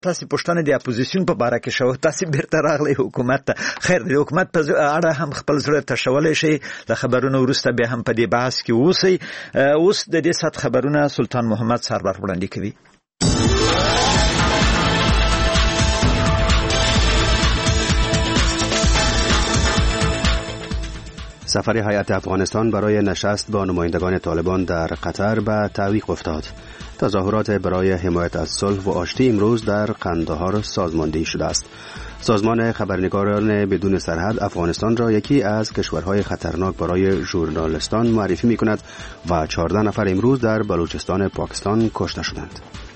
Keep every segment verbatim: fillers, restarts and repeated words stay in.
تاسو پښتنه د اپوزیشن په باره کې شو، تاسو بیرته راغلی حکومت ته. خیر د حکومت په اړه هم خپل زړه تشولې شي، د خبرونو وروسته به هم په دې بحث کې اوسئ. اوس د دې سات خبرونه سلطان محمد سرور وړاندې کوي. سفر هیئت افغانستان برای نشست با نمایندگان طالبان در قطر به تعویق افتاد. تظاهرات برای حمایت از صلح و آشتی امروز در قندهار سازماندهی شده است. سازمان خبرنگاران بدون سرحد افغانستان را یکی از کشورهای خطرناک برای ژورنالیستان معرفی می‌کند و چهارده نفر امروز در بلوچستان پاکستان کشته شدند.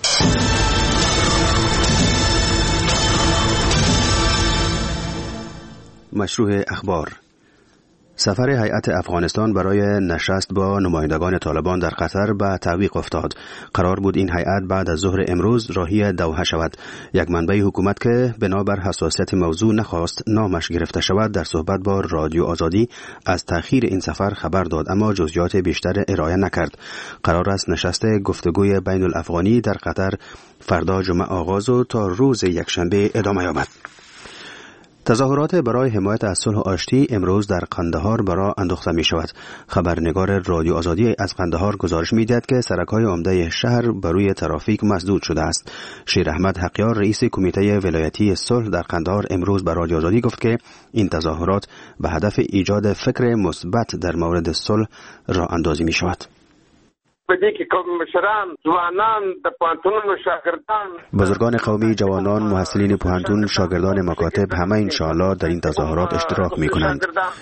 مشروع اخبار. سفر هیئت افغانستان برای نشست با نمایندگان طالبان در قطر به تعویق افتاد. قرار بود این هیئت بعد از ظهر امروز راهی دوحه شود. یک منبع حکومت که بنابر حساسیت موضوع نخواست نامش گرفته شود در صحبت با رادیو آزادی از تأخیر این سفر خبر داد، اما جزئیات بیشتر ارائه نکرد. قرار است نشست گفتگوی بین الافغانی در قطر فردا جمعه آغاز و تا روز یکشنبه ادامه یابد. تظاهرات برای حمایت از صلح و آشتی امروز در قندهار برا انداخته می شود. خبرنگار رادیو آزادی از قندهار گزارش می دهد که سرک‌های عمده شهر بر روی ترافیک مسدود شده است. شیر احمد حقیار رئیس کمیته ولایتی صلح در قندهار امروز بر رادیو آزادی گفت که این تظاهرات به هدف ایجاد فکر مثبت در مورد صلح راه اندازی می شود. بزرگان قومی، جوانان، محصلین پوهنتون، شاگردان مکاتب همه انشاءالله در این تظاهرات اشتراک می کنند.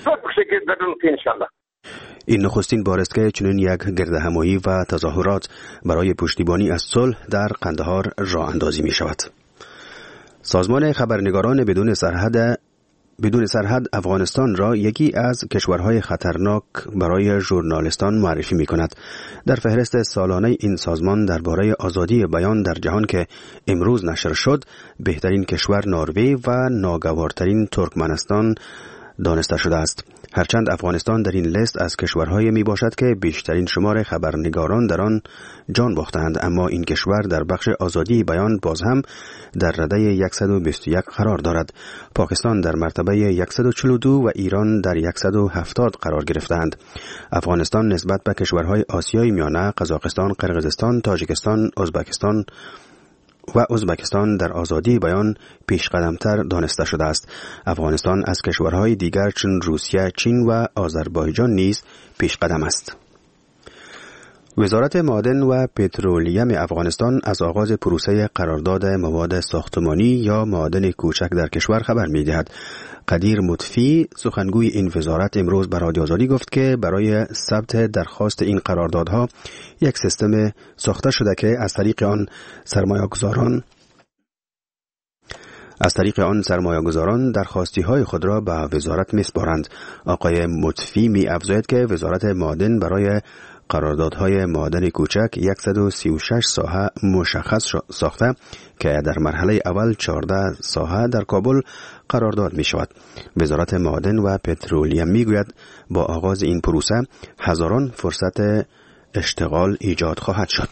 این نخستین بار است که چنین یک گردهمایی و تظاهرات برای پشتیبانی از صلح در قندهار راه اندازی می شود. سازمان خبرنگاران بدون سرحد بدون سرحد افغانستان را یکی از کشورهای خطرناک برای ژورنالیستان معرفی می کند. در فهرست سالانه این سازمان درباره آزادی بیان در جهان که امروز نشر شد، بهترین کشور نروژ و ناگوارترین ترکمنستان دانسته شده است. هرچند افغانستان در این لیست از کشورهای می باشد که بیشترین شمار خبرنگاران در آن جان باختند، اما این کشور در بخش آزادی بیان باز هم در رده صد و بیست و یک قرار دارد. پاکستان در مرتبه صد و چهل و دو و ایران در صد و هفتاد قرار گرفتند. افغانستان نسبت به کشورهای آسیای میانه، قزاقستان، قرقیزستان، تاجیکستان، ازبکستان و ازبکستان در آزادی بیان پیش قدمتر دانسته شده است. افغانستان از کشورهای دیگر چون روسیه، چین و آذربایجان نیز پیش قدم است. وزارت معادن و پترولیم افغانستان از آغاز پروسه قرارداد مواد ساختمانی یا معادن کوچک در کشور خبر می‌دهد. قدیر مطفی سخنگوی این وزارت امروز به رادیو آزادی گفت که برای ثبت درخواست این قراردادها یک سیستم ساخته شده که از طریق آن سرمایه‌گذاران از طریق آن سرمایه‌گذاران درخواستی‌های خود را به وزارت می‌سپارند. آقای مطفی می‌افزاید که وزارت معادن برای قراردادهای معادن کوچک صد و سی و شش ساحه مشخص ساخته که در مرحله اول چهارده ساحه در کابل قرارداد می شود. وزارت معادن و پترولیم می گوید با آغاز این پروسه هزاران فرصت اشتغال ایجاد خواهد شد.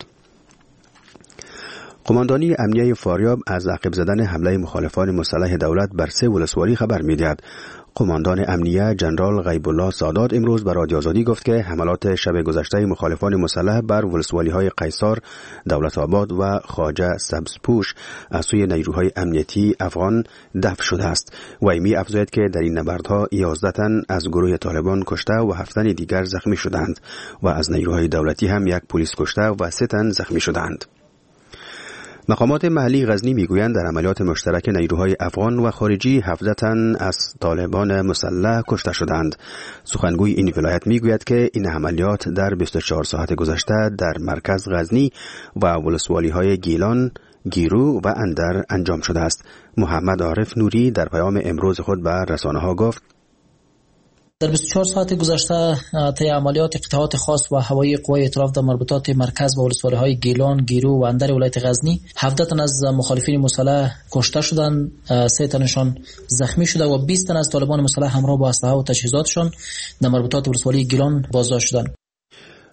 قماندانی امنیه فاریاب از عقب زدن حمله مخالفان مسلح دولت بر سه ولسوالی خبر می دهد. قماندان امنیه جنرال غیب الله سادات امروز به رادیو آزادی گفت که حملات شب گذشته مخالفان مسلح بر ولسوالی‌های قیصار، دولت آباد و خواجه سبزپوش از سوی نیروهای امنیتی افغان دفع شده است. وی می افزاید که در این نبردها یازده تن از گروه طالبان کشته و هفت تن دیگر زخمی شدند و از نیروهای دولتی هم یک پلیس کشته و سه تن زخمی شدند. مقامات محلی غزنی میگویند در عملیات مشترک نیروهای افغان و خارجی هفده تن از طالبان مسلح کشته شدند. سخنگوی این ولایت میگوید که این عملیات در بیست و چهار ساعت گذشته در مرکز غزنی و ولسوالی‌های گیلان، گیرو و اندر انجام شده است. محمد عارف نوری در پیام امروز خود به رسانه‌ها گفت در بیست و چهار ساعت گذشته طی عملیات قطعات خاص و هوایی قوای ائتلاف در مربوطات مرکز و ولسوالی‌های گیلان، گیرو و اندر ولایت غزنی هفده تن از مخالفین مسلح کشته شدند، سه تنشان زخمی شده و بیست تن از طالبان مسلح همراه با اسلحه و تجهیزاتشان در مربوطات ولسوالی گیلان بازداشت شدند.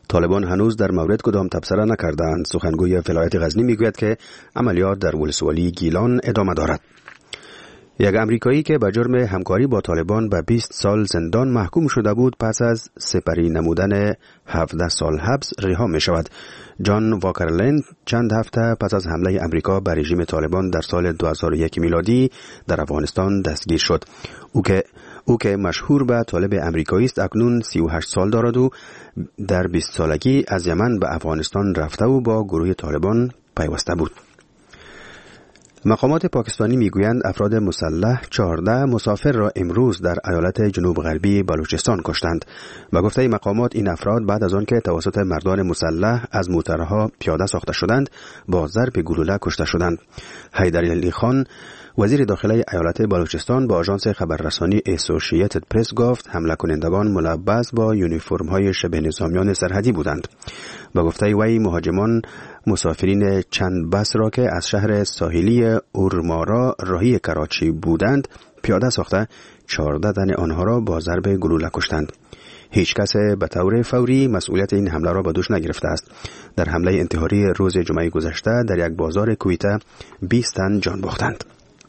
طالبان هنوز در مورد کدام تبصره نکردند. سخنگوی ولایت غزنی میگوید که عملیات در ولسوالی گیلان ادامه دارد. یک امریکایی که به جرم همکاری با طالبان به بیست سال زندان محکوم شده بود پس از سپری نمودن هفده سال حبس رها می شود. جان واکرلند چند هفته پس از حمله امریکا به رژیم طالبان در سال دو هزار و یک میلادی در افغانستان دستگیر شد. او که او که مشهور به طالب امریکایی است اکنون سی و هشت سال دارد و در بیست سالگی از یمن به افغانستان رفته و با گروه طالبان پیوسته بود. مقامات پاکستانی میگویند افراد مسلح چهارده مسافر را امروز در ایالت جنوب غربی بلوچستان کشتند. به گفته مقامات این افراد بعد از آن که توسط مردان مسلح از موترها پیاده ساخته شدند با ضرب گلوله کشته شدند. حیدرعلی خان وزیر داخلی ایالت بلوچستان با آژانس خبررسانی اسوسییتد پرس گفت حمله کنندگان ملبس با یونیفرم‌های شبه نظامیان سرحدی بودند. با گفته وی مهاجمان مسافرین چند بس را که از شهر ساحلی اورمارا راهی کراچی بودند پیاده ساخته چهارده تن آنها را با ضرب گلوله کشتند. هیچ کس به طور فوری مسئولیت این حمله را به دوش نگرفته است. در حمله انتحاری روز جمعه گذشته در یک بازار کویته بیست تن جان باختند.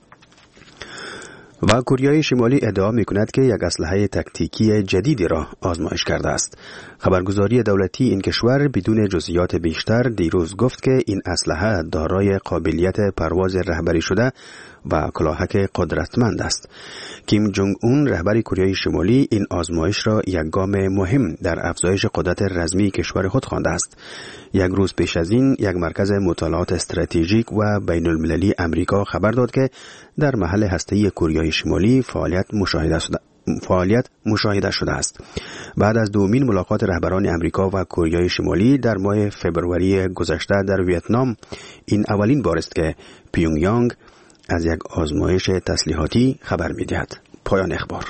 و کره شمالی ادعا می‌کند که یک اسلحه تاکتیکی جدیدی را آزمایش کرده است. خبرگزاری دولتی این کشور بدون جزئیات بیشتر دیروز گفت که این اسلحه دارای قابلیت پرواز رهبری شده و کلاهک قدرتمند است. کیم جونگ اون رهبر کره شمالی این آزمایش را یک گام مهم در افزایش قدرت رزمی کشور خود خوانده است. یک روز پیش از این یک مرکز مطالعات استراتژیک و بین المللی امریکا خبر داد که در محل هسته‌ای کره شمالی فعالیت مشاهده شده فعالیت مشاهده شده است. بعد از دومین ملاقات رهبران امریکا و کره شمالی در ماه فوریه گذشته در ویتنام، این اولین بار است که پیونگ یانگ از یک آزمایش تسلیحاتی خبر می‌دهد. پایان اخبار.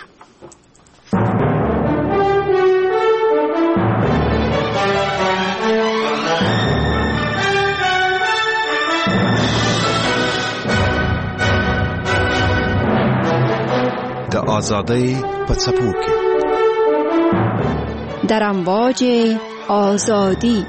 د آزادۍ په څپو کې در امواج آزادی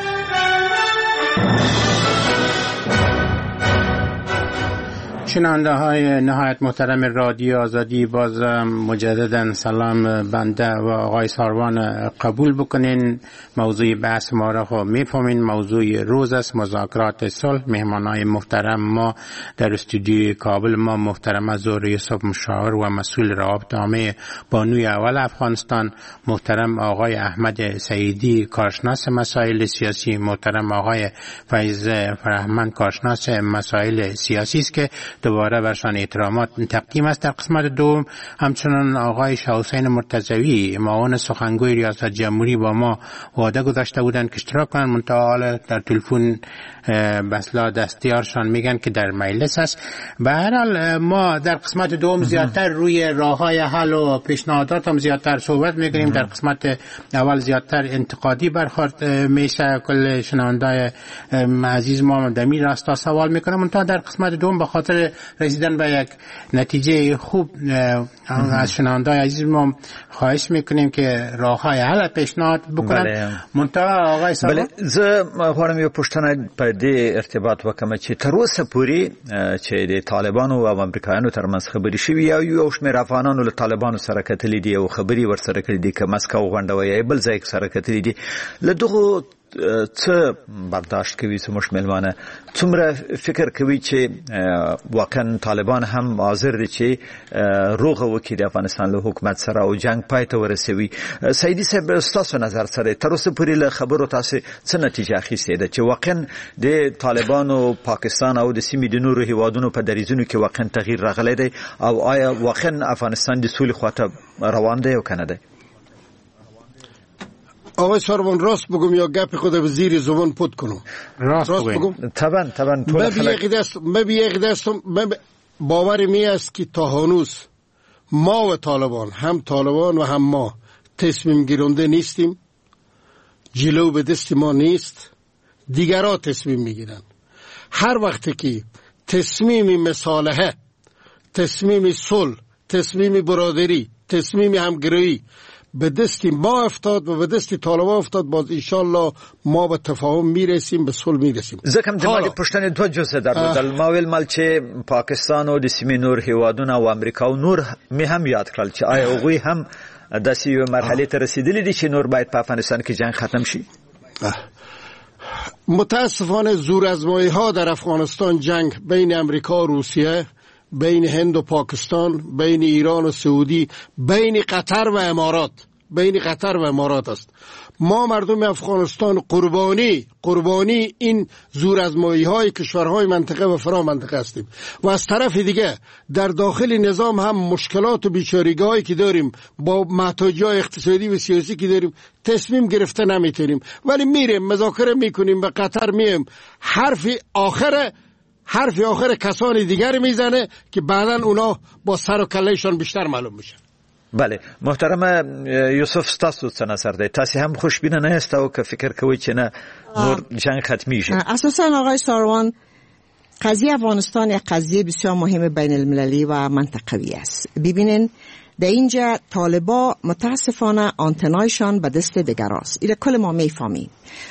شنونده های نهایت محترم رادیو آزادی، باز مجددا سلام بنده و آقای ساروان قبول بکنین. موضوع بحث ما را خب میفهمین، موضوع روز است، مذاکرات صلح. مهمان های محترم ما در استودیوی کابل ما محترم زهره یوسف مشاور و مسئول روابط عامه بانوی اول افغانستان، محترم آقای احمد سعیدی کارشناس مسائل سیاسی، محترم آقای فیض فرهمند کارشناس مسائل سیاسی است که دوباره برشان احترامات تقدیم است. در قسمت دوم همچنان آقای شاه حسین مرتضوی معاون سخنگوی ریاست جمهوری با ما وعده گذاشته بودند که اشتراک کنند، منتها در تلفن بسلا دستیارشان میگن که در مجلس است. به هر حال ما در قسمت دوم زیادتر روی راههای حل و پیشنهادات هم زیادتر صحبت میکنیم. در قسمت اول زیادتر انتقادی برخورد میشه، کل شنوندای عزیز ما دمی راستا سوال میکنم، منتها در قسمت دوم به خاطر رسیدن به یک نتیجه خوب از شنوندای عزیز ما خواهش میکنیم که راههای حل پیشنهاد بکنن. منتها آقای صاحب بله، زه غواړم یو پوښتنه په دې ارتباط وکړم چې تر اوسه پورې چې د طالبانو او امریکایانو ترمنځ خبرې شوي یا یو شمېر افغانانو له طالبانو سره کتلي دي او خبرې ورسره کړي دي که مسکو غونډه وي یا بل ځای سره کتلي دي، له دغو څه برداشت کوي زموږ مېلمانه؟ څومره فکر کوي چې واقعا طالبان هم حاضر دي چې روغه وکړي د افغانستان له حکومت سره او جنگ پای ته ورسوي؟ سعیدي صاحب، ستاسو نظر سره تر اوسه پورې له خبرو تاسو څه نتیجه اخیستې ده چې واقعا د طالبانو پاکستان او د سیمې د نورو هیوادونو په دریځونو کې واقعا تغییر راغلی دی او آیا واقعا افغانستان د سولې خواته روان دی او کنه دی؟ آقای ساروان راست بگم یا گپ خود به زیر زبان پد کنم؟ راست, راست بگم. طبعا طبعا من بی یک دستم باور می است که تا هنوز ما و طالبان، هم طالبان و هم ما تصمیم گیرنده نیستیم، جلو به دست ما نیست، دیگرها تصمیم میگیرن. هر وقت که تصمیم مصالحه، تصمیم صلح، تصمیم برادری، تصمیم همگرایی به دست ما افتاد و به دست طالبان افتاد، باز انشالله ما به تفاهم میرسیم، به صلح میرسیم. زکم دماغی پشتن دو جزء در بود ماویل مال چې پاکستان او د سیمې نور هیوادونه او امریکا او نور می هم یاد کړل چې آیا هغوی هم د سیو مرحله ته رسیدلی دي چې نور باید په افغانستان کې جنگ ختم شي؟ متاسفانه زورآزمایی ها در افغانستان، جنگ بین امریکا و روسیه، بین هند و پاکستان، بین ایران و سعودی، بین قطر و امارات، بین قطر و امارات است. ما مردم افغانستان قربانی قربانی این زورآزمایی های کشورهای منطقه و فرا منطقه هستیم. و از طرف دیگه در داخل نظام هم مشکلات و بیچارگی‌هایی که داریم، با محتاجات اقتصادی و سیاسی که داریم، تصمیم گرفته نمیتونیم، ولی میریم مذاکره میکنیم، به قطر مییم، حرف آخر حرف آخر کسان دیگر میزنه که بعداً اونا با سر و کلهشان بیشتر معلوم میشه. بله محترم یوسف، ستاسو څه نظر دی؟ تاسو هم خوشبینه نه یاست او که فکر کوئ چې نه نور جنگ ختمیږي؟ اساساً آقای ساروان، قضیه افغانستان یک قضیه بسیار مهم بین المللی و منطقوی است. ببینین در اینجا طالبا متاسفانه آنتنایشان به دست دیگر است. این کل ما میفهمیم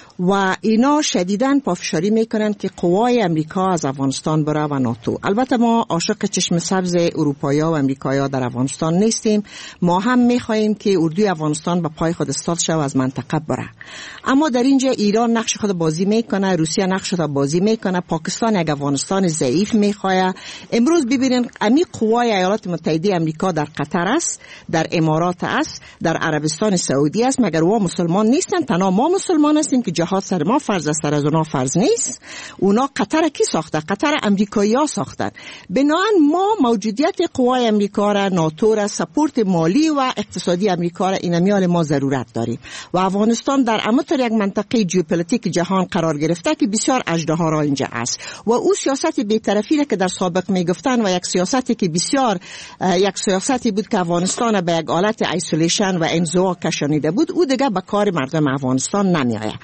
و اینا شدیداً پافشاری میکنن که قوای امریکا از افغانستان بره و ناتو. البته ما عاشق چشم سبز اروپایا و امریکایا در افغانستان نیستیم، ما هم میخواهیم که اردوی افغانستان به پای خود استاد شود و از منطقه بره. اما در اینجا ایران نقش خود بازی میکنه، روسیه نقش خود بازی میکنه، پاکستان یک افغانستان ضعیف میخواه. امروز ببینید امی قوای ایالات متحده امریکا در قطر است، در امارات است، در عربستان سعودی است، مگر وا مسلمان نیستن؟ تنها ما مسلمان هستیم که جهاد سر ما فرض است، سر از اونا فرض نیست. اونا قطر کی ساخته؟ قطر امریکایی‌ها ساختن. بنابراین ما موجودیت قوای امریکا را، ناتو را، سپورت مالی و اقتصادی امریکا را این میال ما ضرورت داریم. و افغانستان در امتر یک منطقه ژئوپلیتیک جهان قرار گرفته که بسیار اژدها را اینجا است و او سیاست بی‌طرفی را که در سابق میگفتن و یک سیاستی که بسیار یک سیاستی بود که افغانستان به یک حالت ایسولیشن و انزوا کشانیده بود، او دیگه به کار مردم افغانستان نمیآید.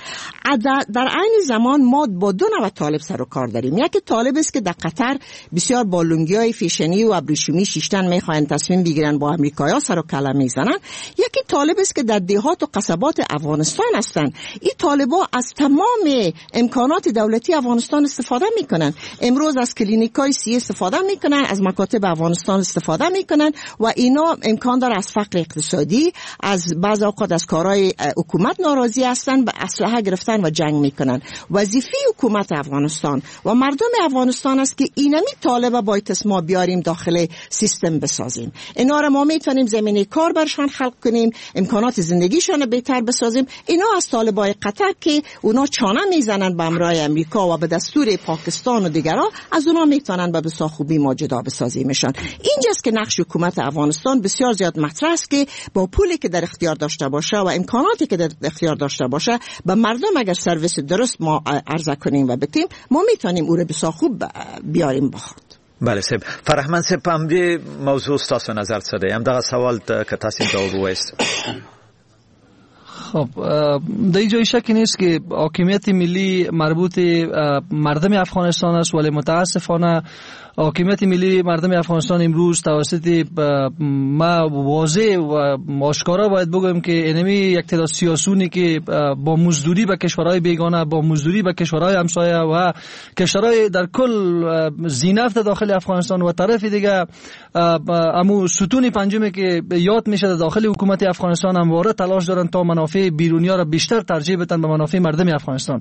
در عین زمان ما با دو نوع طالب سر و کار داریم. یکی طالب است که در قطر بسیار با لنگی‌های فیشنی و ابریشمی شیشتن میخواهند تصمیم بگیرن، با امریکایی‌ها سر و کله میزنن. یکی طالب است که در دهات و قصبات افغانستان هستند. این طالبا از تمام امکانات دولتی افغانستان استفاده میکنن. امروز از کلینیکای سی استفاده میکنن، از مکاتب افغانستان استفاده میکنن و اینا امکان داره از فقر اقتصادی، از بعض اوقات از کارهای حکومت ناراضی هستن، به اسلحه گرفتن و جنگ میکنن. وظیفه حکومت افغانستان و مردم افغانستان است که اینمی طالبا باید ما بیاریم داخل سیستم بسازیم. اینا را ما میتونیم زمینه کار برشان خلق کنیم، امکانات زندگیشان بهتر بسازیم. اینا از طالبای قطر که اونا چانه میزنن به امرای امریکا و به دستور پاکستان و دیگرها، از اونا میتونن به بسا خوبی ما جدا بسازیمشان. اینجاست که نقش حکومت افغانستان بسیار زیاد مطرح است که با پولی که در اختیار داشته باشه و امکاناتی که در اختیار داشته باشه به مردم اگر سرویس درست ما عرضه کنیم و بتیم، ما میتونیم او رو بسا خوب بیاریم بخواد. بله صاحب. فرهمند صاحب په همدې موضوع ستاسو نظر څه دی؟ همدغه سوال ته که تاسو جواب ووایست. خب در اینجا شکی نیست که حاکمیت ملی مربوط مردم افغانستان است، ولی متاسفانه حاکمیت ملی مردم افغانستان امروز توسط ما واضح و آشکارا باید بگویم که اینمی یک تعداد سیاسونی که با مزدوری به کشورهای بیگانه، با مزدوری به کشورهای همسایه و کشورهای در کل زینفت داخل افغانستان و طرف دیگه امو ستون پنجمی که یاد میشه داخل حکومت افغانستان همواره تلاش دارن تا منافع بیرونیا را بیشتر ترجیح بدن به منافع مردم افغانستان.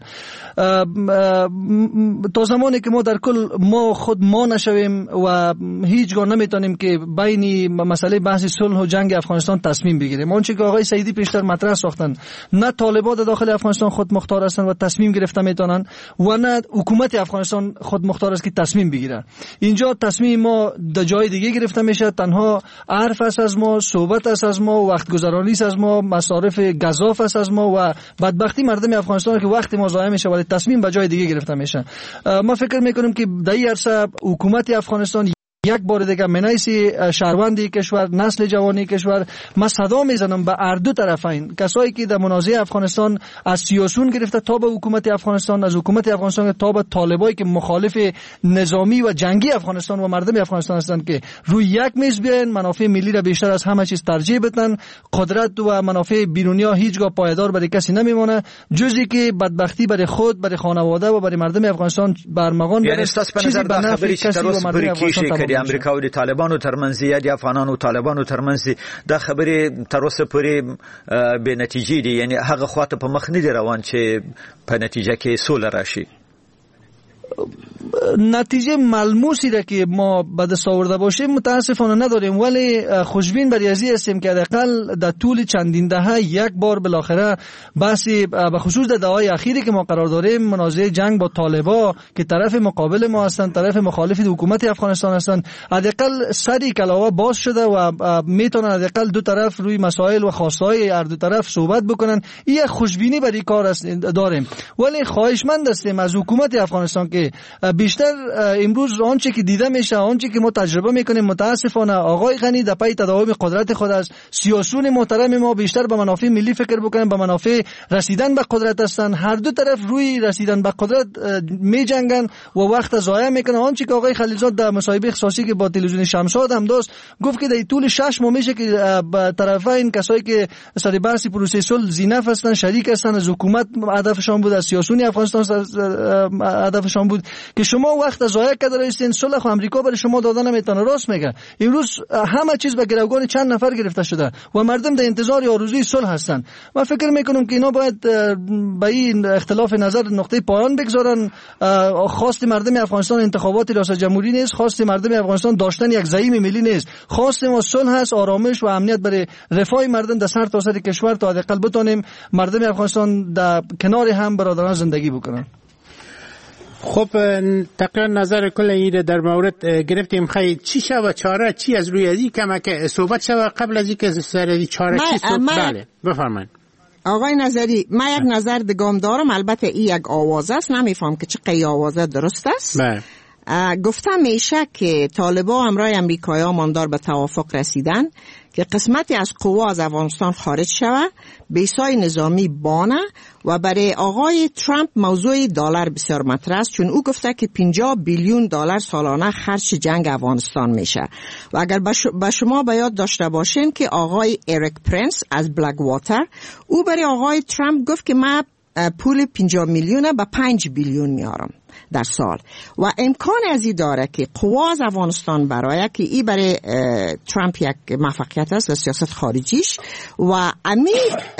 تا زمانی که ما در کل ما خود ما نشویم و هیچگاه نمیتونیم که بین مسئله بحث صلح و جنگ افغانستان تصمیم بگیریم. آنچه که آقای سعیدی پیشتر مطرح ساختن، نه طالبان داخل افغانستان خود مختار هستند و تصمیم گرفته میتونن و نه حکومت افغانستان خود مختار است که تصمیم بگیرن. اینجا تصمیم ما در جای دیگه گرفته میشه، تنها حرف است از ما، صحبت است از ما، وقت گذرانی است از ما، مصارف گزاف است از ما و بدبختی مردم افغانستان که وقت ما ضایع میشه ولی تصمیم به جای دیگه گرفته میشه. ما فکر میکنیم که در این عرصه حکومت افغانستان یک بار دیگه منایس شهروندی کشور، نسل جوانی کشور، ما صدا میزنم به هر دو طرفین، کسایی که در منازعه افغانستان از سیاسیون گرفته تا به حکومت افغانستان، از حکومت افغانستان تا به طالبایی که مخالف نظامی و جنگی افغانستان و مردم افغانستان هستند، که روی یک میز بیاین، منافع ملی را بیشتر از همه چیز ترجیح بدن. قدرت و منافع بیرونی ها هیچگاه پایدار برای کسی نمیمونه جزی که بدبختی برای خود، برای خانواده و برای مردم افغانستان برمغان بره. چیزی به نفع کسی و مردم افغانستان تمام میشه. امریکا و طالبانو ترمنځ یا د افغانانو طالبانو ترمنځ دا خبرې تر اوسه پورې به نتیجې دي، یعنی هغه خواته په مخ نه دی روان چې په نتیجه کې سوله راشي. نتیجه ملموسی را که ما به دست آورده باشیم متاسفانه نداریم، ولی خوشبین بر ازی هستیم که حداقل در طول چندین دهه یک بار بالاخره بحثی به خصوص در دهه‌های اخیری که ما قرار داریم منازعه جنگ با طالبا که طرف مقابل ما هستند، طرف مخالف حکومت افغانستان هستند، حداقل سری کلاوه باز شده و میتونن حداقل دو طرف روی مسائل و خواستهای هر دو طرف صحبت بکنن. این خوشبینی برای کار داریم، ولی خواهشمند هستیم از حکومت افغانستان که بیشتر امروز آنچه که دیده میشه، آنچه که ما تجربه میکنیم، متاسفانه آقای غنی در پی تداوم قدرت خود است. سیاسیون محترم ما بیشتر به منافع ملی فکر بکنن، به منافع رسیدن به قدرت هستن. هر دو طرف روی رسیدن به قدرت میجنگن و وقت ضایع میکنن. آنچه که آقای خلیلزاد در مصاحبه اختصاصی که با تلویزیون شمشاد هم داشت گفت که در طول شش ماه میشه که طرفین کسایی که سر بحث پروسه صلح زینف هستن، شریک هستن، از حکومت هدفشان بود، از سیاسیون افغانستان هدفشان بود که شما وقت ضایع کرده هستین، صلح خو امریکا برای شما دادن نمیتونه. راست میگه. امروز همه چیز به گروگان چند نفر گرفته شده و مردم در انتظار آرزوی صلح هستن. من فکر میکنم که اینا باید به این اختلاف نظر نقطه پایان بگذارن. خواست مردم افغانستان انتخابات ریاست جمهوری نیست، خواست مردم افغانستان داشتن یک زعیم ملی نیست، خواست ما صلح است، آرامش و امنیت برای رفاه مردم در سر تا سر کشور تا حداقل بتونیم مردم افغانستان در کنار هم برادران زندگی بکنن. خب تقریبا نظر کل این در مورد گرفتیم. خیلی چی شود چاره، چی از روی ازی کمک صحبت شود قبل از اینکه سر ازی چاره چی صحبت؟ بله بفرمایید آقای نظری. من یک نظر دگام دارم، البته این یک آواز است، نمیفهم که چه قی آوازه درست است. بله گفتم میشه که طالبا همراه امریکایی ها ماندار به توافق رسیدن که قسمتی از قوا از افغانستان خارج شود، بیسای نظامی بانه و برای آقای ترامپ موضوع دلار بسیار مطرح است، چون او گفته که پنجاه بیلیون دلار سالانه خرج جنگ افغانستان میشه. و اگر به شما به یاد داشته باشین که آقای اریک پرنس از بلک واتر او برای آقای ترامپ گفت که من پول پنجاه میلیون به پنج بیلیون میارم در سال و امکان ازی داره که قوا از افغانستان برای که ای برای ترامپ یک موفقیت است و سیاست خارجیش و امی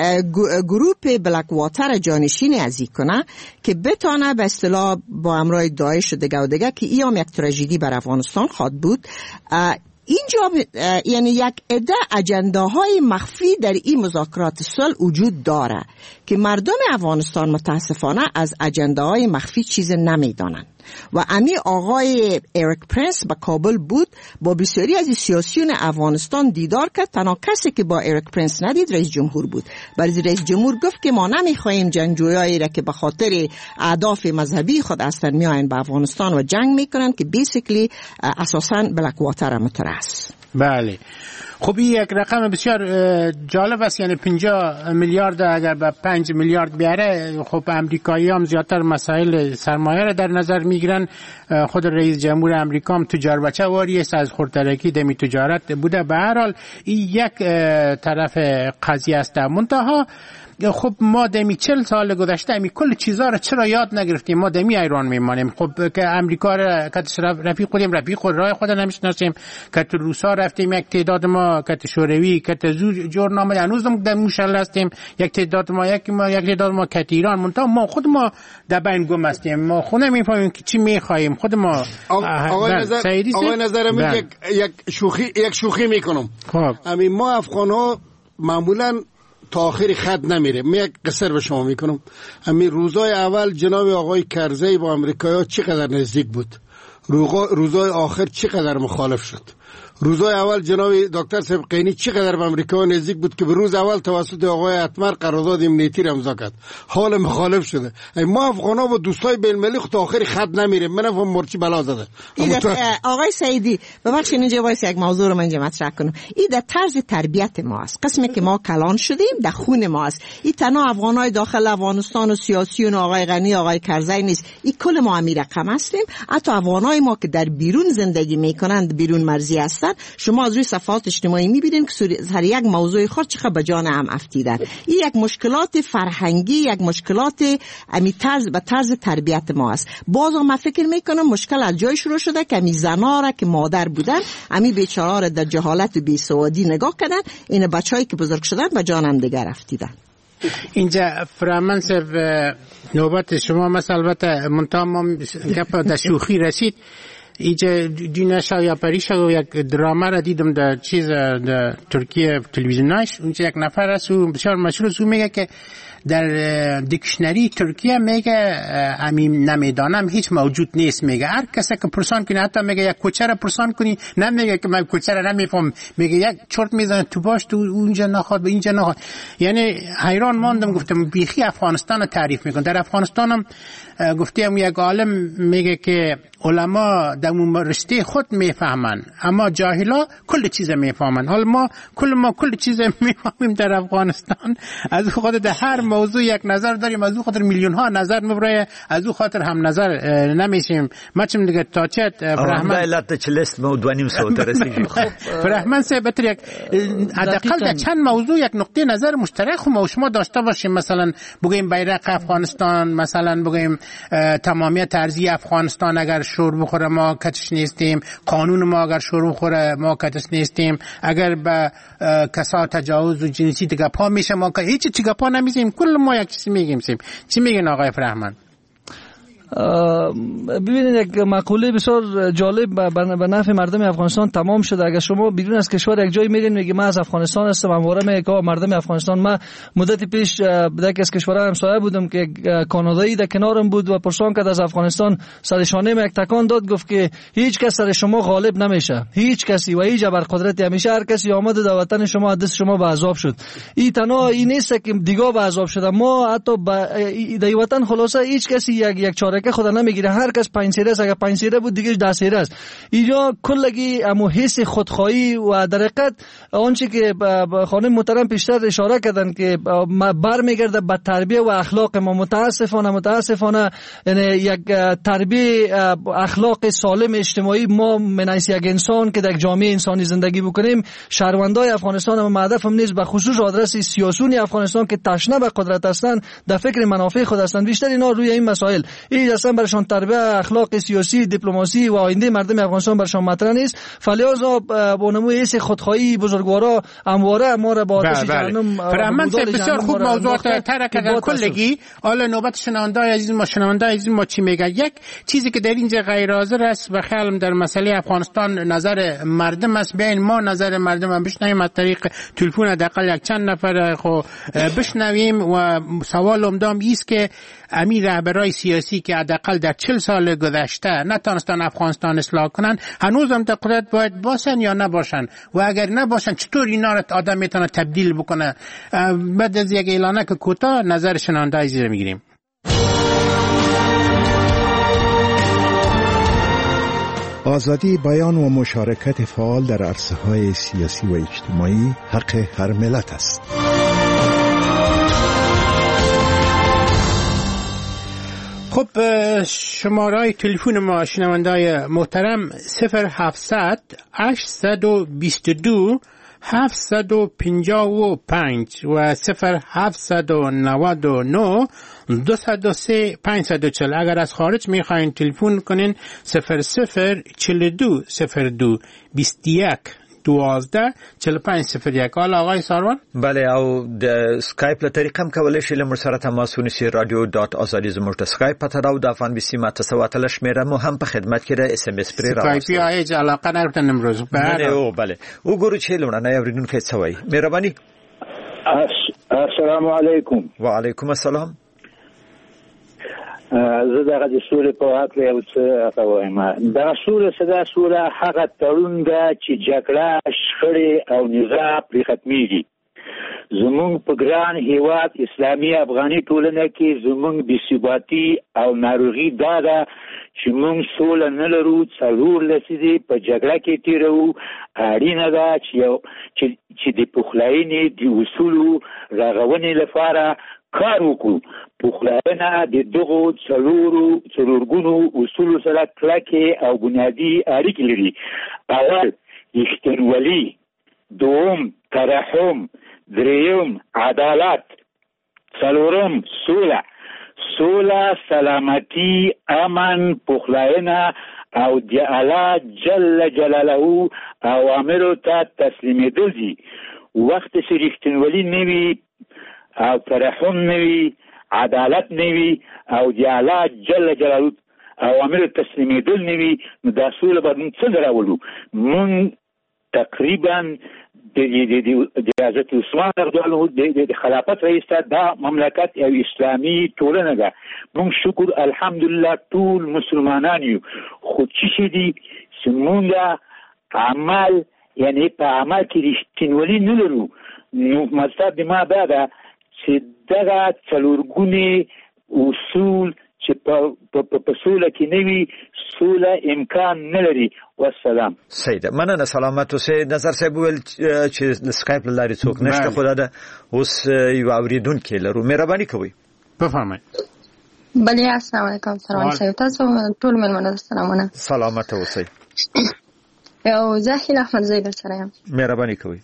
گروپ بلک واتر جانشین ازی کنه که بتانه به اصطلاح با امرای داعش و دیگه و دیگه که ای هم یک تراژدی بر افغانستان خواد بود. اینجا یعنی یک عده اجنداهای مخفی در این مذاکرات صلح وجود داره که مردم افغانستان متاسفانه از اجنداهای مخفی چیز نمیدانند و امی آقای اریک پرنس به کابل بود، با بسیاری از سیاسیون افغانستان دیدار کرد. تنها کسی که با اریک پرنس ندید رئیس جمهور بود. برای رئیس جمهور گفت که ما نمیخواهیم جنگجویایی را که به خاطر اهداف مذهبی خود هستند میآیند به افغانستان و جنگ میکنند که بیسیکلی اساساً بلک واتر مترس. بله خب این یک رقم بسیار جالب است، یعنی پنجاه میلیارد اگر به پنج میلیارد بیاره، خب امریکایی هم زیادتر مسائل سرمایه را در نظر میگیرن. خود رئیس جمهور امریکا هم تجار بچه واری است، از خردترکی دمی تجارت بوده. به هر حال این یک طرف قضیه است. منتها خب ما دمی چل سال گذشته امی کل چیزا رو چرا یاد نگرفتیم؟ ما دمی ایران میمانیم. خب که امریکا را که رفیق خودیم رفیق خود راه خود نمیشناسیم، که تو روسا رفتیم یک تعداد ما، که تو شوروی، که تو جورنامه هنوز در موشل هستیم، یک تعداد ما یک ما یک تعداد ما که ایران. منتها ما خود ما در بین گم هستیم، ما خود نمیفهمیم که چی میخوایم. خود ما آقای نظر آقای نظر من یک یک شوخی یک شوخی میکنم. خب همین ما افغان ها معمولا تا آخر خط نمیره. من یک قصر به شما میکنم. همین روزای اول جناب آقای کرزی با امریکایی ها چقدر نزدیک بود، روزای آخر چقدر مخالف شد. روزای اول جناب دکتر صاحب قینی چقدر به امریکا نزدیک بود که به روز اول توسط آقای اتمر قرارداد امنیتی را امضا کرد، حال مخالف شده. ما افغانا با دوستای بین المللی خود آخر خط نمیریم. من نفهم مرچی بلا زده. آقای سعیدی ببخشید اینجا وایس یک موضوع رو من اینجا مطرح کنم. این در طرز تربیت ما است. قسمی که ما کلان شدیم در خون ما است. این تنها افغانای داخل افغانستان و سیاسیون آقای غنی آقای کرزی نیست. این کل ما امیر رقم هستیم. حتی افغانای ما که در بیرون زندگی میکنند، بیرون مرزی هستند، شما از روی صفحات اجتماعی میبینید که هر یک موضوع خود چقدر به جان هم افتیدن. این یک مشکلات فرهنگی، یک مشکلات امی طرز به طرز تربیت ما است. باز هم فکر میکنم مشکل از جای شروع شده که امی زنا را که مادر بودن، امی بیچاره را در جهالت و بیسوادی نگاه کردن، این بچه‌ای که بزرگ شدن به جان هم دیگر افتیدن. اینجا فرمان صاحب نوبت شما مثلا البته منتها گپ در شوخی رسید. اینجا دونه شو یا پریشا و یک دراما را دیدم در چیز در ترکیه تلویزیوناش. اونجا یک نفر است و بسیار مشهور است، میگه که در دیکشنری ترکیه میگه امیم نمیدانم هیچ موجود نیست. میگه هر کسی که پرسان کنی، حتی میگه یک کوچه را پرسان کنی نمیگه که من کوچه را نمیفهم، میگه یک چرت میزنه تو باش، تو اونجا نخواد به اینجا نخواد. یعنی حیران ماندم. گفتم بیخی افغانستان رو تعریف میکن. در افغانستان هم گفتم یک عالم میگه که علما در رشته خود میفهمن اما جاهلا کل چیز میفهمن. حالا ما کل ما کل چیز میفهمیم در افغانستان. از خود در هر موضوع یک نظر داریم، از او خاطر میلیون ها نظر میبره، از او خاطر هم نظر نمیشیم. ما چیم دیگه تا چت فرهمن علت چلست موضوع نیم صوت رسید. فرهمن سه بهتر یک حداقل در چند موضوع یک نقطه نظر مشترک هم و شما داشته باشیم. مثلا بگیم بیرق افغانستان، مثلا بگیم تمامیت ارضی افغانستان اگر شور بخوره ما کتش نیستیم، قانون ما اگر شور بخوره ما کتش نیستیم، اگر به کسا تجاوز و جنسی دیگه پا میشه ما هیچ چیگه پا نمیزیم. کل ما یک چیزی میگیم. چی میگین آقای فرهمن؟ ببینید یک مقوله بسیار جالب به نفع مردم افغانستان تمام شده. اگر شما بیرون از کشور یک جایی میرین میگه من از افغانستان هستم، همواره میگه که مردم افغانستان. من مدت پیش در یک از کشورها همسایه بودم که کانادایی در کنارم بود و پرسان کرد از افغانستان، سرشانه یک تکان داد، گفت که هیچ کس سر شما غالب نمیشه، هیچ کسی و هیچ بر قدرت همیشه هر کسی آمد در وطن شما دست شما به عذاب شد. این تنها این نیست که دیگه به عذاب شده، ما حتی در وطن خلاصه هیچ کسی یک یک چاره که خدا نمیگیره. هر کس پنج سیره است، اگر پنج سیره بود دیگه ده سیره است. اینجا کلگی امو حس خودخواهی و در حقیقت آنچه که خانم محترم پیشتر اشاره کردن که برمیگرده به تربیت و اخلاق ما. متاسفانه متاسفانه یعنی یک تربیت اخلاق سالم اجتماعی ما من حیث یک انسان که در جامعه انسانی زندگی بکنیم، شهروندای افغانستان هم هدف هم نیست، به خصوص آدرس سیاسیون افغانستان که تشنه به قدرت هستند، در فکر منافع خود هستند، بیشتر اینا روی این مسائل این اصلا برشان تربیت اخلاق سیاسی، دیپلماسی و آینده مردم افغانستان برشان مطرح نیست. فلذا با نمای حس خودخواهی بزرگوارا همواره ما را با آتش جهنم فرمان بسیار خوب موضوعات ترک کردن کلگی. حالا نوبت شنونده‌های عزیز ما شنونده‌های عزیز ما چی میگه؟ یک چیزی که در اینجا غیر حاضر است و خیالم در مسئله افغانستان نظر مردم است. بیاین ما نظر مردم هم بشنویم از طریق تلفن، حداقل یک چند نفر خو بشنویم. و سوال امدام است که امیر رهبرای سیاسی که حداقل در چهل سال گذشته نتونستن افغانستان اصلاح کنن، هنوز هم در قدرت باید باشن یا نباشن؟ و اگر نباشن چطور اینا رو آدم میتونه تبدیل بکنه؟ بعد از یک اعلانه که کوتاه نظر شنونده عزیز رو میگیریم. آزادی بیان و مشارکت فعال در عرصه‌های سیاسی و اجتماعی حق هر ملت است. خب شماره تلفن ما شنوندای محترم صفر هفتصد هشتصد و بیست و دو هفتصد و پنجاه و پنج و صفر هفتصد و نود و نه دویست و سه پانصد و چهل. اگر از خارج میخواین تلفن کنین صفر صفر چهل و دو صفر دو بیست و یک دوازده چهل و پنج صفر یک. حالا آقای ساروان؟ بله، او د اسکایپ له طریقه هم کولی شئ له موږ سره تماس ونیسئ. رادیو ډاټ ازادي زموږ د اسکایپ پته ده او د افغان بیسي ماته سوه اتلس شمېره مو هم په خدمت کې ده. اس ام اس پرې راوستئ. اسکایپي هیڅ علاقه نرفتن امروز. بله او بله وګورو چې لومړنی اورېدونکی څه وایي. مهرباني. السلام علیکم. وعلیکم السلام. زه دغه د سولې په هکله یو څه وایم. دغه سوله څه ده؟ سوله هغه تړون ده چې جګړه، شخړې او نزاع پرې ختمېږي. زمونږ په ګران هیواد اسلامي افغاني ټولنه کې زمونږ بېثباتي او ناروغي دا ده چې مونږ سوله نه لرو، څلور لسیزې په جګړه کې تېروو. اړینه ده چې یو چې د پخلاینې د اصولو رغونې لپاره کار وکړو. پخلاینه د دغو څلورو څلورګونو اصولو سره کلکې او بنیادي اړیکې لري. اول رښتینولي، دوم ترحم، دریم عدالت، څلورم سوله. سوله، سلامتی، امن، پخلاینه او د الله جل جلاله اوامرو ته تسلیمېدل دي. وخت چې رښتینولي نه وي او ترحم نه وي، عدالت نه وي او د الله جل جلاله اوامرو تسلیمېدل نه وي، نو دا سوله به موږ څنګه راولو؟ موږ تقریبا د حضرت عثمان رضی الله عنه د خلافت رئیس ته دا مملکت یو اسلامي ټولنه ده. موږ شکر الحمدلله ټول مسلمانان یو، خو چې شي دي چې موږ عمل یعنی په عمل کې رښتینولي نه لرو. نو مطلب د ما دا ده چې دغه څلورګونې اصول چې په سوله کې نه وي، سوله امکان نه لري. والسلام. سیده مننه، سلامت اوسئ. نظر صاحب ویل چې د سکایپ له لارې څوک نشته، خو دا اوس یو اورېدونکی لرو. مهرباني کوئ بفرمایئ. بله السلام علیکم سروان صاحب، تاسو ټول مېلمنو ته سلامونه. سلامت اوسئ. او زه هیله احمدزی در سره یم. مهرباني کوئ.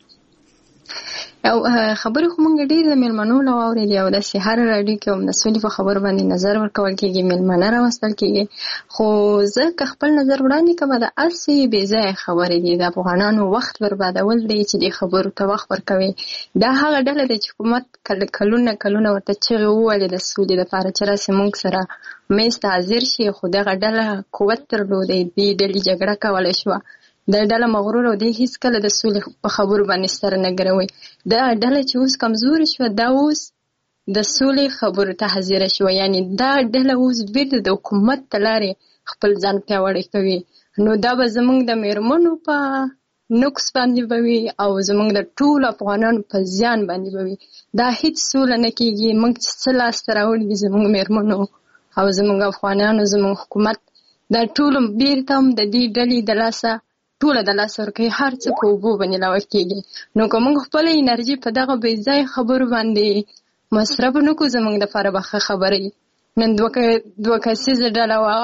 او خبرې خو مونږ ډېر د مېلمنو له واورېدې او داسې هر راډیو کې هم د سولې په خبرو باندې نظر ورکول کېږي، مېلمانه راوستل کېږي. خو زه که خپل نظر وړاندې کړم، د هسې بې ځایه خبرې دي، د افغانانو وخت بربادول دی چې دې خبرو ته وخت ورکوي. دا هغه ډله ده چې حکومت کلونه کلونه ورته چغې ووهلې د سولې لپاره چې راسې مونږ سره میز ته حاضر شي، خو دغه ډله قوت درلودی، دې ډلې جګړه کولی شوه. دا ډله مغرور او دی هیڅ کله د سولې په خبرو باندې سر نه ګروي. دا ډله چې اوس کمزورې شوه، دا اوس د سولې خبرو ته حاضره شوه. یعنی دا ډله اوس بیرته د حکومت ته لارې خپل ځان پیاوړی کوي. نو دا به زموږ د میرمنو په نقص باندې به وي او زموږ د ټولو افغانانو په زیان باندې به وي. دا هیڅ سوله نه کېږي. موږ چې څه لاسته راوړي دي زموږ میرمنو او زموږ افغانانو، زموږ حکومت، دا ټولو بیرته هم د دې ډلې د لاسه ټوله د لاسه ورکوي. هر څه په اوبو باندې لاوه کېږي. نو که موږ خپله انرژي په دغه بې ځایه خبرو باندې مصرف نه کړو، زموږ دپاره به ښه خبره وي. نن دوه کسیزه ډله وه،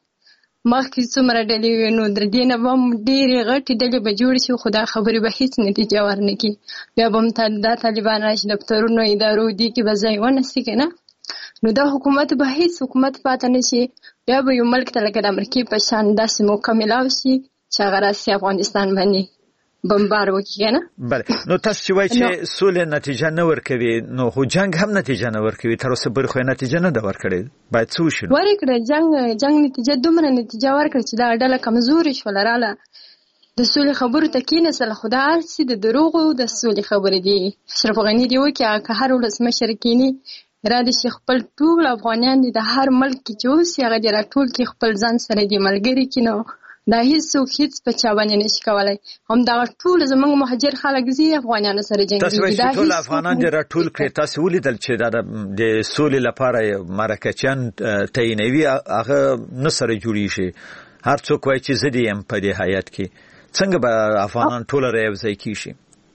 مخکې څومره ډلې وي، نو د دې نه به هم ډېرې غټې ډلې به جوړې شي، خو دا خبرې به هېڅ نتیجه ورنه کړي. بیا به هم دا طالبان راشي دفترونو ادارو دې کې به ځای ونه سي که نه، نو دا حکومت به هېڅ حکومت پاته نه شي. بیا به یو ملک ته لکه د امریکې په شان داسې موقع میلاو شي چې هغه راسي افغانستان باندې بمبار وکړي که نه. بله، نو تاسو چې وایي چې سولې نتیجه نه ورکوي، نو خو جنګ هم نتیجه نه ورکوي. تر اوسه پورې خو یې نتیجه نه ده ورکړې. باید څه وشي؟ ورکړه جنګ جنګ نتیجه دومره نتیجه ورکړه چې دا ډله کمزورې شوله، راله د سولې خبرو ته کېناستله. خو دا هر څه د دروغو د سولې خبرې دي. اشرف غني دې وکړي، که هر ولسمشر کېني را دې چې خپل ټول افغانیان دي د هر ملک کې چې اوسي هغه دې راټول کړي، خپل ځان سره دې ملګري کړي. نو دا هیڅوک هیڅ په چا باندې نشي کولی. همدغه ټول زموږ مهاجر خلک ځي افغانانو سره جنګېږي. تاسو وایئ چې ټول افغانان دې راټول کړي. تاسو ولیدل چې دا د سولې لپاره مرکچیان تعینوي، هغه نه سره جوړېږي. هر څوک وایي چې زه دې یم په دې هیات کې. څنګه به افغانان ټول را یوځای کېږي؟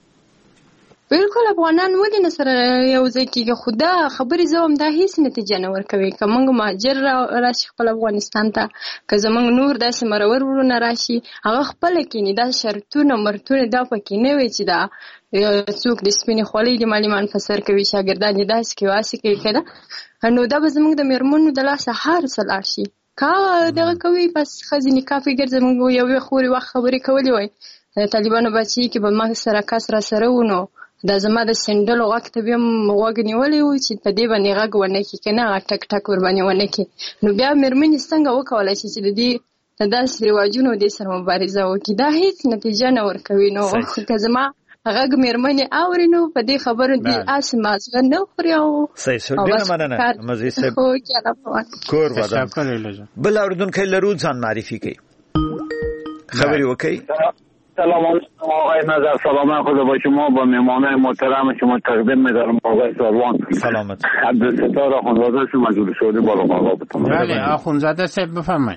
بالکل افغانان ولې نه سره یو ځای کېږي؟ خو دا خبرې زه هم دا هېڅ نتیجه نه ورکوي. که موږ مهاجر راشي خپل افغانستان ته، که زموږ نور داسې مرور وروڼه راشي، هغه خپله کېني. دا شرطونه مرطونه دا پکې نه وي چې دا څوک د سپینې خولۍ د معلمان په سر کوي، شاګردان یې داسې کوي واسې کوي که نه. نو دا به زموږ د مېرمنو د لاسه هر څه لاړ شي. که دغه کوي بس ښځې نکاح فکر زموږ یوې خورې وخت خبرې کولې وای، د طالبانو بچي کې به ما سره کس را سره و، نو دا زما د سینډلو غږ ته بیا غوږ نیولی و چې په دې باندې غږ ونه کړي که نه، هغه ټک ټک ورباندې ونه کړي. نو بیا مېرمنې څنګه وکولی شي چې د دې د داسې رواجونو دې سره مبارزه وکړي؟ دا هېڅ نتیجه نه ورکوي. نو که زما غږ مېرمنې اوري نو په دې خبرو دې اس مازغه نه خوري او صحیح سو ډېر مننه مزي صاحب کور ودان بل اوردونکو لرو ځان معرفي کوي خبري وکي. سلام علیکم آقای نظر، سلام خدا با شما، با مهمانان محترم شما تقدیم می‌دارم آقای ساروان. سلامت. عبدالستار آخوندزاده شما مجلس شورای بالا مقام. بله آخوندزاده صاحب بفرمایید.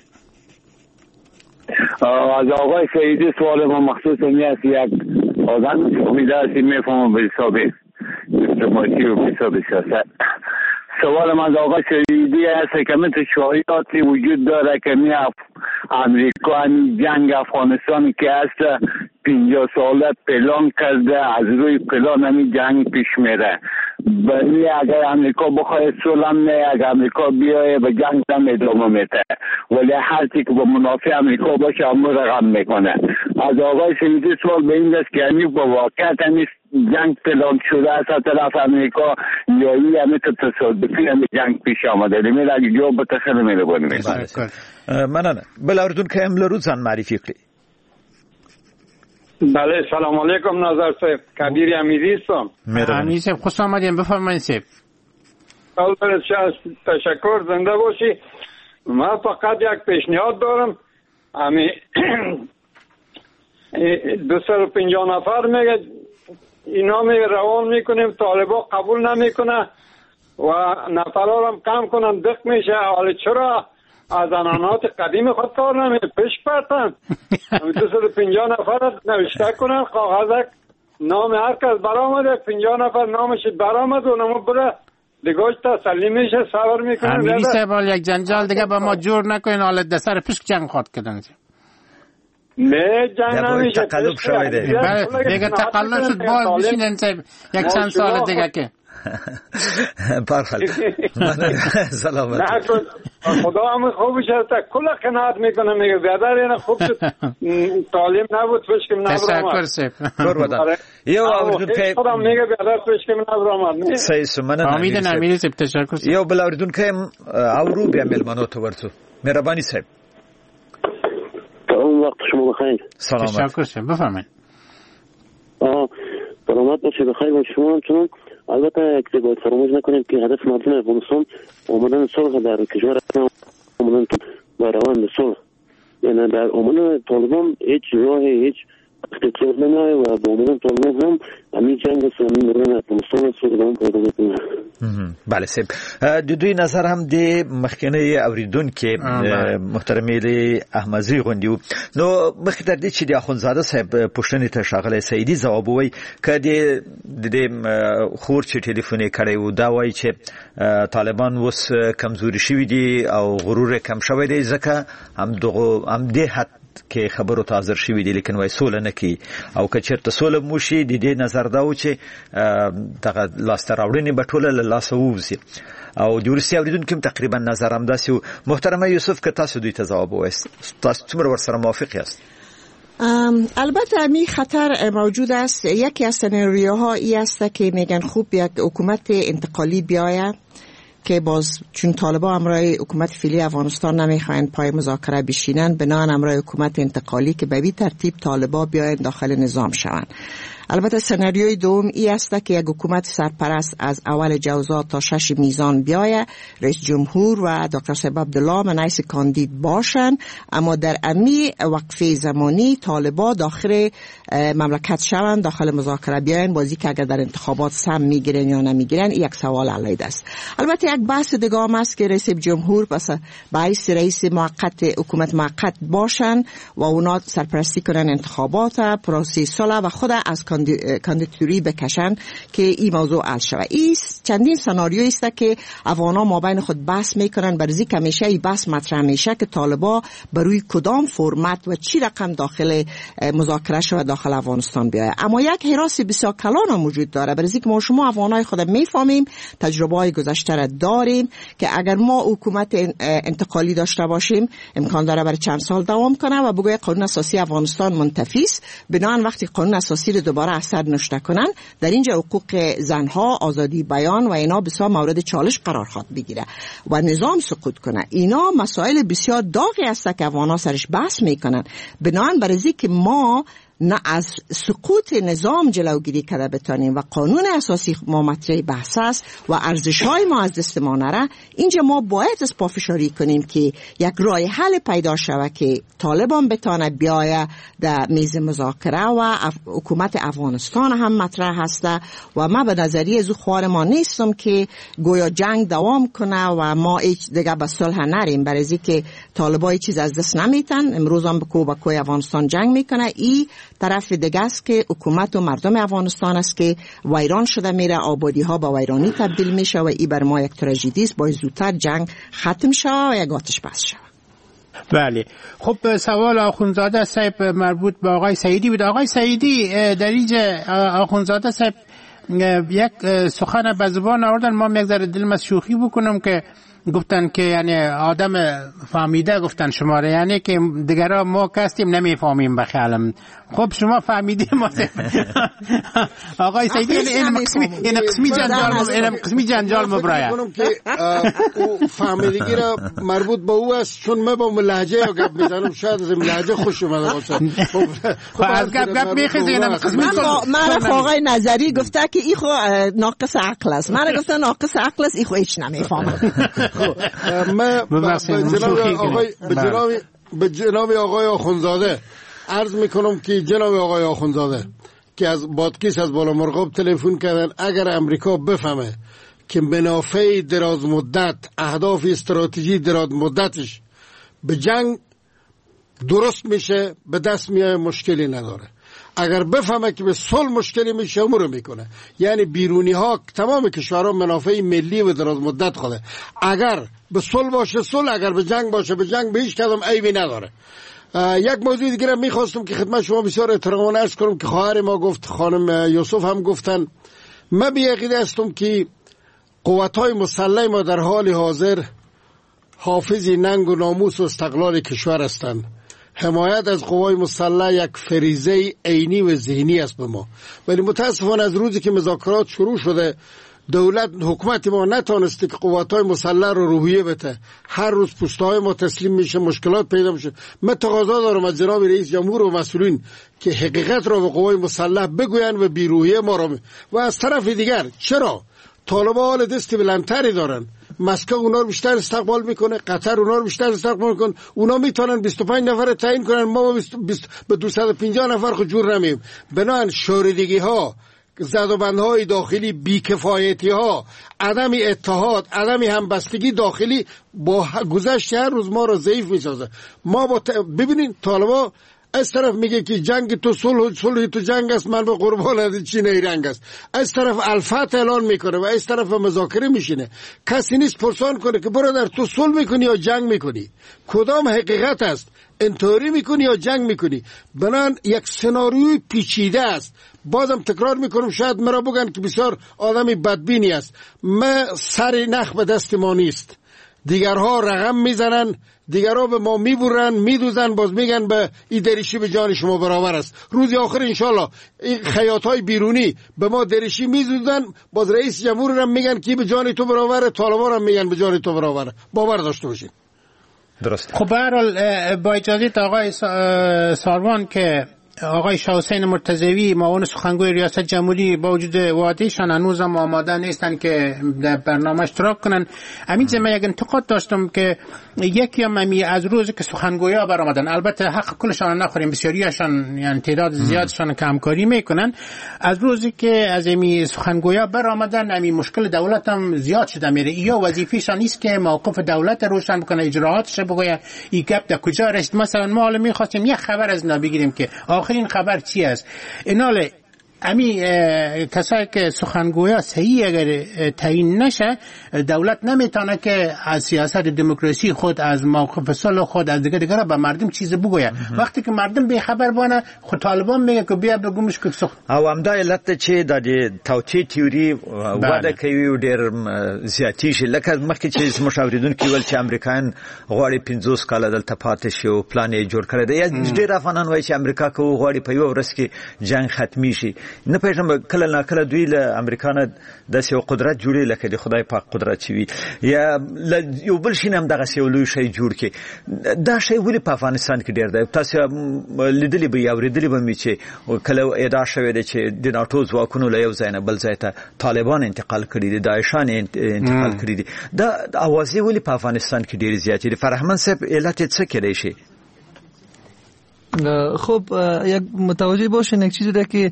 از آقای سعیدی سوال ما مخصوص این است، یک آدم فهمیده است میفهمم به حساب دیپلماسی و به حساب سیاست. سوال من از آقای سعیدی است که مثل شایعاتی وجود داره که می امریکا همین جنگ افغانستان که است پنجاه ساله پلان کرده، از روی پلان همین جنگ پیش میره. ولی اگر امریکا بخواد صلح نه، اگر امریکا بیایه به جنگ هم ادامه میده، ولی هر چی که با منافع امریکا باشه همون رقم میکنه. از آقای سعیدی سوال به این است که همین با واقعیت همین جنگ پلان شده است از طرف امریکا یا این همین تصادفی همین جنگ پیش آمده. لیمیر اگه جواب بتخیل میره بانیم. مننه. بل اردون که امل رو زن معرفی کلی. بله سلام علیکم نظر صاحب، کبیر امیری هستم. امیر صاحب خوش آمدین، بفرمایید صاحب. اول تشکر، زنده باشی. من فقط یک پیشنهاد دارم. امی دویست و پنجاه نفر میگه اینا میگه روان میکنیم، طالبا قبول نمیکنه و نفرها هم کم کنن، دق میشه. حالا چرا از عنعنات قدیم خود کار نمیده پیش پرتن؟ دویست و پنجاه نفر نوشته کنن کاغذک نام هر کس برآمده، پنجاه نفر نامش برآمد و نمو بره دیگه تسلی میشه، صبر میکنه. امیری صاحب یک جنجال دیگه با ما جور نکنین، حالا دسر پیش جنگ خواهد کردن. نه جنگ نمیشه، تقلب شایده دیگه تقلب شد باز بشینن صاحب یک چند سال دیگه که پرخل سلامت. خدا هم خوبش هست، کل قناعت میکنه، میگه بیادر اینه خوب شد تعلیم نبود فشکم نبرامد. تشکر سیب کور بدن یو آوردون که خودم میگه بیادر فشکم نبرامد. سعی سمنه آمیدن امیری سیب تشکر سیب. یو بل آوردون که آورو بیا ملمانو تو ورسو مهربانی سیب. اون وقت شما بخیر. سلامت. تشکر سیب بفرمایید. آه سلامت باشه، بخیر باشه شما هم. چون البته یک باید فراموش نکنیم که هدف مردم افغانستان آمدن صلح در کشور است، آمدن با روند صلح. یعنی در آمدن طالبان هیچ راه هیچ اختصار نمی‌آید و با آمدن طالبان هم همین جنگ است، همین مردم افغانستان است و ادامه پیدا می‌کنه. بله سیب د دوی نظر هم د مخکنی اوریدونکو محترم احمدزی غوندي نو مخکې تر دې چې د اخوندزاده صاحب پوښتنې ته ښاغلی سعیدي ځواب ووایي که د خور چې ټلیفون یې کړی و دا وایي چې طالبان اوس کمزوري شوي دي او غرور یې کم شوی دی ځکه همدې حد کې خبرو ته حاضر شوي دي لیکن وایي سوله نه کوي او که چېرته سوله موشي د دې نظر دا و چې دغه لاسته راوړنې به ټوله له لاسه ووځي او د وروستي اورېدونکي هم تقریبا نظر همداسې و. محترمه یوسف که تاسو دوی ته ځواب ووایست، تاسو څومره ورسره موافق یاست؟ البته می خطر موجود است. یکی از سناریوها این است که میگن خوب یک حکومت انتقالی بیاید که باز چون طالبان همراه حکومت فعلی افغانستان نمیخواین پای مذاکره بشینن، بنان همراه حکومت انتقالی که به این ترتیب طالبان بیاین داخل نظام شوند. البته سناریوی دوم ای است که یک حکومت سرپرست از اول جوزا تا شش میزان بیایه، رئیس جمهور و دکتر صاحب عبدالله منعیس کاندید باشن، اما در امی وقفه زمانی طالبا داخل مملکت شوند، داخل مذاکره بیاین. بازی که اگر در انتخابات سم میگیرن یا نمیگیرن یک سوال علیه است. البته یک بحث دیگه هم است که رئیس جمهور پس باعث رئیس موقت حکومت موقت باشن و اونا سرپرستی کنن انتخابات، پروسه صلح و خود از کاندیداتوری بکشن که این موضوع حل شود. این چندین سناریویی است که افغانا مابین خود بحث میکنن، برای اینکه همیشه این بحث مطرح میشه که طالبا بروی کدام فرمت و چی رقم داخل مذاکره شود داخل افغانستان بیاید. اما یک حراس بسیار کلان وجود داره، برای اینکه ما شما افغانای خود میفهمیم، تجربه های گذشته را داریم که اگر ما حکومت انتقالی داشته باشیم امکان داره برای چند سال دوام کنه و بگوی قانون اساسی افغانستان منتفی است، بنابراین وقتی قانون اساسی رو دوباره اثر نشته کنن در اینجا حقوق زنها، آزادی بیان و اینا بسیار مورد چالش قرار خواهد بگیره و نظام سقوط کنه. اینا مسائل بسیار داغی است که افغانا سرش بحث میکنن. بنابراین برای اینکه ما نه از سقوط نظام جلوگیری کرده بتانیم و قانون اساسی ما مطرح بحث است و ارزش‌های ما از دست ما نره، اینجا ما باید از پافشاری کنیم که یک راه حل پیدا شود که طالبان بتانه بیایه در میز مذاکره و اف... حکومت افغانستان هم مطرح هسته و ما به نظریه زو خوار ما نیستم که گویا جنگ دوام کنه و ما هیچ دیگه به صلح نریم، برای از که طالبای چیز از دست نمیتن. امروز هم بکو بکوی افغانستان جنگ میکنه، ای طرف دیگه است که حکومت و مردم افغانستان است که ویران شده میره، آبادی ها با ویرانی تبدیل میشه و ای بر ما یک تراژدی است. باید زودتر جنگ ختم شه و یک آتش بس شه. بله. خب سوال آخوندزاده صاحب مربوط به آقای سعیدی بود. آقای سعیدی در اینجا آخوندزاده صاحب یک سخن به زبان آوردن، ما یک ذره دلم از شوخی بکنم که گفتن که یعنی آدم فهمیده گفتن شماره، یعنی که دیگرها ما کستیم نمیفهمیم بخیالم. خب شما فهمیده ما آقای سعیدی این قسمی این قسمی جنجال این قسمی جنجال مبرایا که او فهمیدگی را مربوط به او است، چون من با لهجه گپ میزنم شاید از لهجه خوش اومده باشه. خب از گپ گپ میخیزین قسمی. من آقای نظری گفته که این خو ناقص عقل است، من گفتم ناقص عقل است، این خو هیچ نمیفهمه. من به جناب آقای به جناب به جناب آقای آخوندزاده عرض میکنم که جناب آقای آخوندزاده که از بادکیس از بالا مرغاب تلفن کردن، اگر امریکا بفهمه که منافع دراز مدت، اهداف استراتژی دراز مدتش به جنگ درست میشه، به دست میای مشکلی نداره. اگر بفهمه که به صلح مشکلی میشه امور میکنه. یعنی بیرونی ها تمام کشورها منافع ملی و دراز مدت خوده، اگر به صلح باشه صلح، اگر به جنگ باشه به جنگ، به هیچ کدام عیبی نداره. یک موضوع دیگه را میخواستم که خدمت شما بسیار احترامانه عرض کنم که خواهر ما گفت، خانم یوسف هم گفتن، من به عقیده هستم که قوت‌های مسلح ما در حال حاضر حافظی ننگ و ناموس و استقلال کشور هستند. حمایت از قوای مسلح یک فریضه عینی و ذهنی است به ما، ولی متاسفانه از روزی که مذاکرات شروع شده دولت حکومت ما نتونسته که قوات‌های مسلح رو روحیه بده. هر روز پست‌های ما تسلیم میشه، مشکلات پیدا میشه. من تقاضا دارم از جناب رئیس جمهور و مسئولین که حقیقت رو به قوای مسلح بگوین و بیروحیه ما رو. و از طرف دیگر چرا طالبان حال دست بلندتری دارن؟ مسکو اونا رو بیشتر استقبال میکنه، قطر اونا رو بیشتر استقبال میکنه، اونا میتونن بیست و پنج نفر تعیین کنن، ما به دویست و پنجاه نفر خود جور نمیم. بنابراین شوریدگی ها، زدوبندهای داخلی، بیکفایتی ها، عدم اتحاد، عدم همبستگی داخلی با گذشت هر روز ما رو ضعیف میسازه. ما با ت... ببینین طالبان از طرف میگه که جنگ تو صلح، صلح تو جنگ است، من به قربان از چین رنگ است. از طرف الفتح اعلان میکنه و از طرف مذاکره میشینه. کسی نیست پرسان کنه که برادر تو صلح میکنی یا جنگ میکنی؟ کدام حقیقت است؟ انطوری میکنی یا جنگ میکنی؟ بنان یک سناریوی پیچیده است. بازم تکرار میکنم، شاید مرا بگن که بسیار آدمی بدبینی است. ما سر نخ به دست ما نیست. دیگرها رقم میزنن، دیگرها به ما میبرن، میدوزن، باز میگن به این دریشی به جان شما برابر است. روزی آخر انشالله این خیاطهای بیرونی به ما دریشی میدوزن، باز رئیس جمهور هم میگن که به جان تو برابره، طالبان هم میگن به جان تو برابره. باور داشته باشین. درست. خب به هر حال با اجازه آقای ساروان که آقای شاه حسین مرتضوی معاون سخنگوی ریاست جمهوری با وجود وعدهشان هنوز هم آماده نیستن که در برنامه اشتراک کنن. همین من یک انتقاد داشتم که یکی هم همی از روزی که سخنگویا برآمدن، البته حق کلشان نخوریم، بسیاریشان یعنی تعداد زیادشان که همکاری میکنن، از روزی که از همی سخنگویا برآمدن همی مشکل دولت هم زیاد شده میره. یا وظیفه‌شان نیست که موقف دولت روشن بکنه، اجراعاتش بگوید این گپ در کجا رسید. مثلا ما حالا می‌خواستیم یک خبر از اینا بگیریم که آخرین خبر چی است. ایناله امی کسایی که سخنگویا صحیح اگر تعیین نشه، دولت نمیتونه که از سیاست دموکراسی خود، از موقف صلح خود، از دیگه دیگه به مردم چیز بگوید. وقتی که مردم به خبر بانه، خود طالبان میگه که بیا بگومش که سخن او همدا علت چې د توطئه تیوري وده کوي ډېر زیاتی شي. لکه مخکې چې مشاورین کیول چې امریکایان غواړي پنځوس کال دلته پاتې شي او پلان یې جوړ کړی دی. ډېر افغانان وایي چې امریکا کو غواړي په یو ورځ کې جنگ ختمي شي. نه پېژنم کله نه کله دوی له امریکا نه داسې یو قدرت جوړي لکه د خدای پاک قدرت چې وي یا یو بل شي هم دغسې یو لوی شی جوړ کړي. دا شی ولې په افغانستان کې ډېر دی؟ تاسو لیدلي به یې اورېدلي به مې چې کله ادعا شوې ده چې د ناټو ځواکونو له یو ځای نه بل ځای ته طالبان انتقال کړي دي، داعشان انتقال کړي دي. دا اوازې ولې په افغانستان کې ډېرې زیاتې دي؟ فرهمند صاحب علت یې څه کیدی شي؟ خب یک متوجه باشین یک چیزی ده که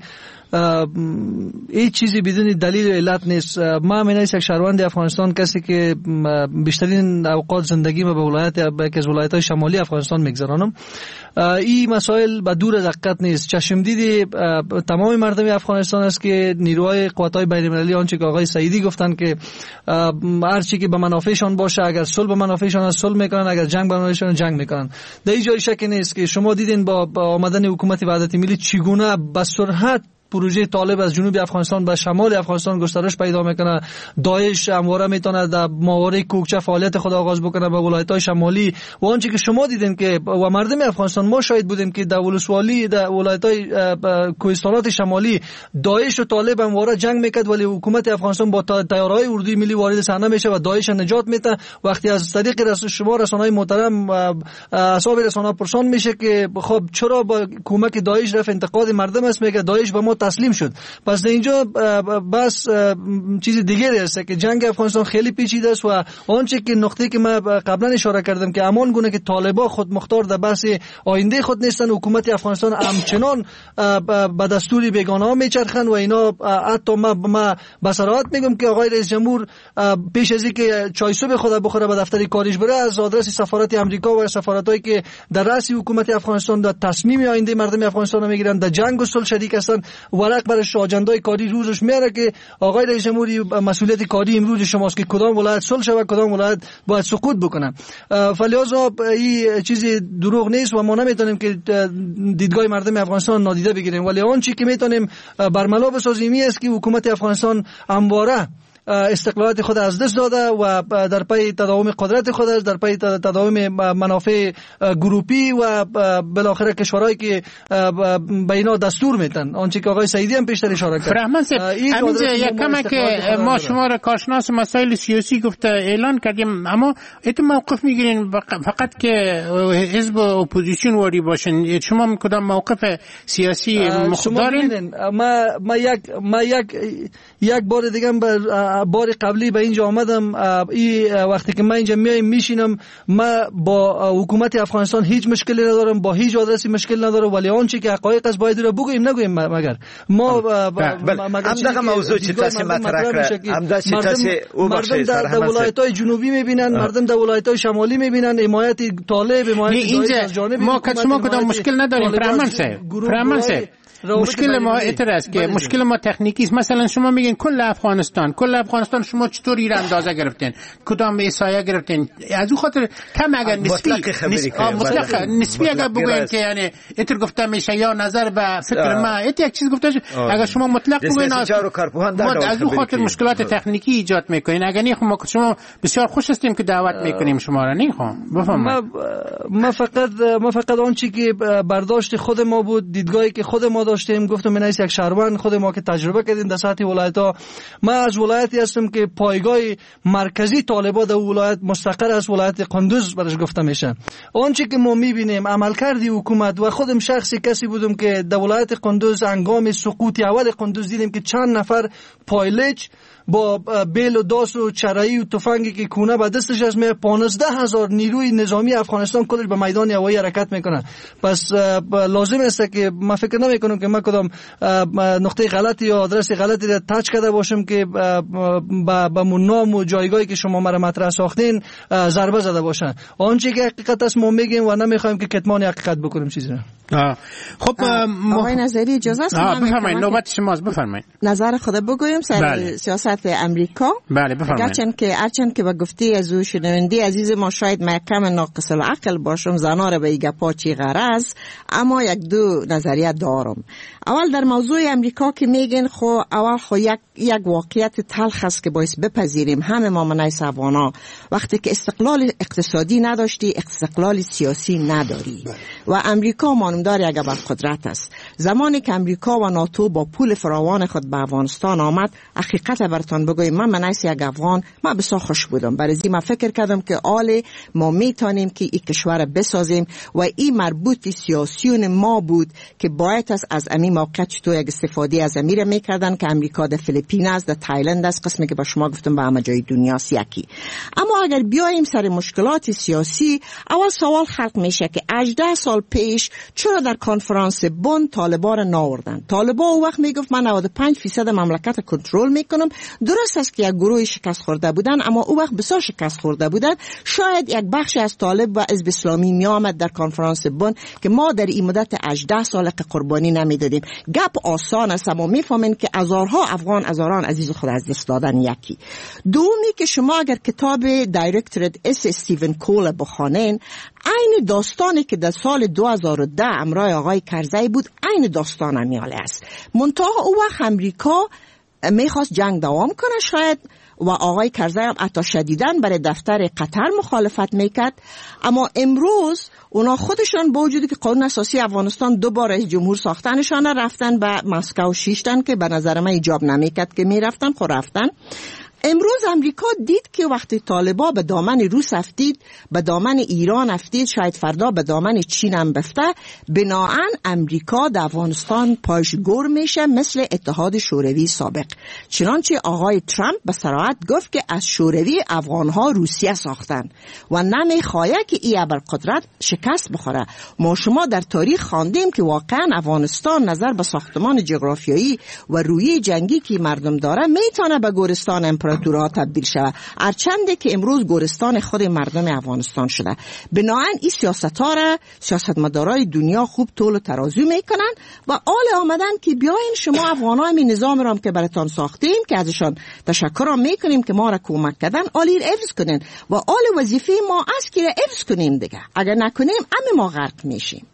هیچ چیزی بدون دلیل و علت نیست. ما من یک شهروند افغانستان کسی که بیشترین اوقات زندگی ما به ولایت یکی از ولایت‌های شمالی افغانستان میگذرانم، این مسائل به دور از حقیقت نیست. چشمدید تمام مردم افغانستان است که نیروهای قوت‌های بین‌المللی آنچه که آقای سعیدی گفتن که هر چی که به منافعشان باشه، اگر صلح به منافعشان است صلح میکنن، اگر جنگ به منافعشان جنگ میکنن. در این جای شک نیست که شما دیدین با آمدن حکومت وحدت ملی چگونه به سرعت پروژه طالب از جنوب افغانستان به شمال افغانستان گسترش پیدا میکنه. داعش همواره میتونه در ماورای کوکچه فعالیت خود آغاز بکنه به ولایت‌های شمالی و آنچه که شما دیدین که و مردم افغانستان ما شاهد بودیم که در ولسوالی در ولایت‌های کوهستانات شمالی داعش و طالب همواره جنگ میکرد، ولی حکومت افغانستان با تیارهای اردوی ملی وارد صحنه میشه و داعش نجات میده. وقتی از طریق رسانه شما رسانه‌های محترم اصحاب رسانه پرسان میشه که خب چرا با کمک داعش رفت انتقاد مردم است، میگه داعش به ما تسلیم شد. پس در اینجا بس چیز دیگری است که جنگ افغانستان خیلی پیچیده است و آنچه که نقطه‌ای که من قبلا اشاره کردم که همان گونه که طالبان خود مختار در بحث آینده خود نیستن، حکومت افغانستان همچنان به دستور بیگانه ها میچرخند و اینا حتی ما ما به صراحت میگم که آقای رئیس جمهور پیش از اینکه چای صبح خود بخوره به دفتر کاریش بره از آدرس سفارت آمریکا و سفارتایی که در رأس حکومت افغانستان در تصمیم آینده مردم افغانستان میگیرن، در جنگ و صلح شریک هستن، ورق برش آجندای کاری روزش میاره که آقای رئیس جمهوری مسئولیت کاری امروز شماست که کدام ولایت صلح شود کدام ولایت باید سقوط بکنه. فلذا این چیزی دروغ نیست و ما نمیتونیم که دیدگاه مردم افغانستان نادیده بگیریم، ولی آن چیزی که میتونیم برملا بسازیم است که حکومت افغانستان همواره استقلالات خود از دست داده و در پی تداوم قدرت خود است، در پی تداوم منافع گروپی و بالاخره کشورهایی که به اینا دستور میدن. آنچه که آقای سعیدی هم پیشتر اشاره کرد. فرهمند صاحب همینجا یک کمی که ما شما را کارشناس مسائل سیاسی گفته اعلان کردیم، اما ایت موقف میگیرین فقط که حزب اپوزیسیون واری باشین؟ شما کدام موقف سیاسی مخدارین؟ ما ما یک ما یک یک بار دیگه بار قبلی به اینجا آمدم. این وقتی که من اینجا میایم میشینم، ما با حکومت افغانستان هیچ مشکلی ندارم، با هیچ آدرسی مشکل ندارم، ولی آنچه که حقایق است باید رو بگوییم نگوییم. مگر ما همدغه موضوع چې تاسو مطرح کړه همدا چې تاسو او بخشید در ولایت‌های جنوبی میبینن، مردم در ولایت‌های شمالی میبینن حمایت طالب، حمایت از جانب ما که شما کدام مشکل نداریم. فرهمند صاحب فرهمند صاحب مشکل ما اتر است که مشکل ما تکنیکی است. مثلا شما میگین کل افغانستان کل افغانستان شما چطور این اندازه گرفتین، کدام ایسایه گرفتین؟ از اون خاطر کم اگر نسبی مطلق نسبی اگر بگوین که یعنی اتر گفته میشه یا نظر به فکر ما ات یک چیز گفته اگر شما مطلق بگوین از اون خاطر مشکلات تکنیکی ایجاد میکنین. اگر نه ما شما بسیار خوش هستیم که دعوت میکنیم شما را. نه خب بفرمایید. ما فقط ما فقط اون چیزی که برداشت خود ما بود، دیدگاهی که خود ما داشتیم، گفتم من از یک شهروند خود ما که تجربه کردیم در سطح ولایت‌ها. ما از ولایتی هستم که پایگاه مرکزی طالبان در ولایت مستقر از ولایت قندوز برش گفته میشه. آنچه که ما میبینیم عملکرد حکومت و خودم شخصی کسی بودم که در ولایت قندوز هنگام سقوط اول قندوز دیدیم که چند نفر پایلج با بیل و داس و چرایی و تفنگی که کونه به دستش است می پانزده هزار نیروی نظامی افغانستان کلش به میدان هوایی حرکت میکنه. پس لازم است که من فکر نمی کنم که ما کدام نقطه غلطی یا آدرس غلطی را تاچ کرده باشم که به نام و جایگاهی که شما مرا مطرح ساختین ضربه زده باشن. آنچه که حقیقت است ما میگیم و نمیخوایم که کتمان حقیقت بکنیم چیزی را. خب آقای نظری اجازه است بفرمایید، نوبت شماست، بفرمایید. نظر خود بگویم سر سیاست حضرت امریکا. بله بفرمایید. هرچند که هرچند که به گفته از او شنونده عزیز ما شاید من کم ناقص العقل باشم، زنا را به این گپا چی غرض، اما یک دو نظریه دارم. اول در موضوع امریکا که میگن خو اول خو یک یک واقعیت تلخ است که باعث بپذیریم همه ما منای افغانا وقتی که استقلال اقتصادی نداشتی استقلال سیاسی نداری و امریکا مانندار یک قدرت است. زمانی که امریکا و ناتو با پول فراوان خود به افغانستان آمد، حقیقت براتون بگویم من منای یک افغان من بسیار خوش بودم، برای من فکر کردم که آل ما میتونیم که این کشور بسازیم و این مربوط سیاسیون ما بود که باید است از امی موقع چطور یک استفاده از امیر میکردن که امریکا در فیلیپین است، در تایلند است، قسمی که با شما گفتم به همه جای دنیا است یکی. اما اگر بیایم سر مشکلات سیاسی، اول سوال خلق میشه که هجده سال پیش چرا در کنفرانس بن طالبان را ناوردن؟ طالبان او وقت میگفت من نود و پنج درصد مملکت کنترل میکنم. درست است که یک گروه شکست خورده بودن، اما او وقت بسیار شکست خورده بودن. شاید یک بخشی از طالب و حزب اسلامی می آمد در کنفرانس بن که ما در این مدت هجده سال قربانی نمیدادیم. گپ آسان است، اما میفهمین که هزارها افغان هزاران عزیز خود از دست دادن. یکی دومی که شما اگر کتاب دایرکتورت اس استیون کول بخوانین، عین داستانی که در سال دو هزار و ده امرای آقای کرزی بود عین داستان امیاله است. منتها او وقت امریکا میخواست جنگ دوام کنه شاید و آقای کرزی هم حتی شدیداً برای دفتر قطر مخالفت میکرد، اما امروز اونا خودشان با وجودی که قانون اساسی افغانستان دو بار رئیس جمهور ساختنشان رفتن به مسکو شیشتن که به نظر من ایجاب نمیکرد که میرفتن خود رفتن. امروز امریکا دید که وقتی طالبا به دامن روس افتید، به دامن ایران افتید، شاید فردا به دامن چین هم بفته، بناهن امریکا در افغانستان پایشگور میشه مثل اتحاد شوروی سابق. چنانچه آقای ترامپ به صراحت گفت که از شوروی افغانها روسیه ساختن و نمیخواه که این ابرقدرت شکست بخوره. ما شما در تاریخ خواندیم که واقعا افغانستان نظر به ساختمان جغرافیایی و رویه جنگی که مردم داره میتونه به گورستان امپراتوری تبدیل شود، هرچند که امروز گورستان خود مردم افغانستان شده. بنابراین این سیاست‌ها را سیاستمدارای دنیا خوب طول و ترازو میکنن و آل آمدن که بیاین شما افغان‌ها می نظام را که براتون ساختیم که ازشان تشکر میکنیم که ما را کمک کردن، آلی را حفظ کنین و آل وظیفه ما است که را حفظ کنیم دیگه. اگر نکنیم همه ما غرق میشیم.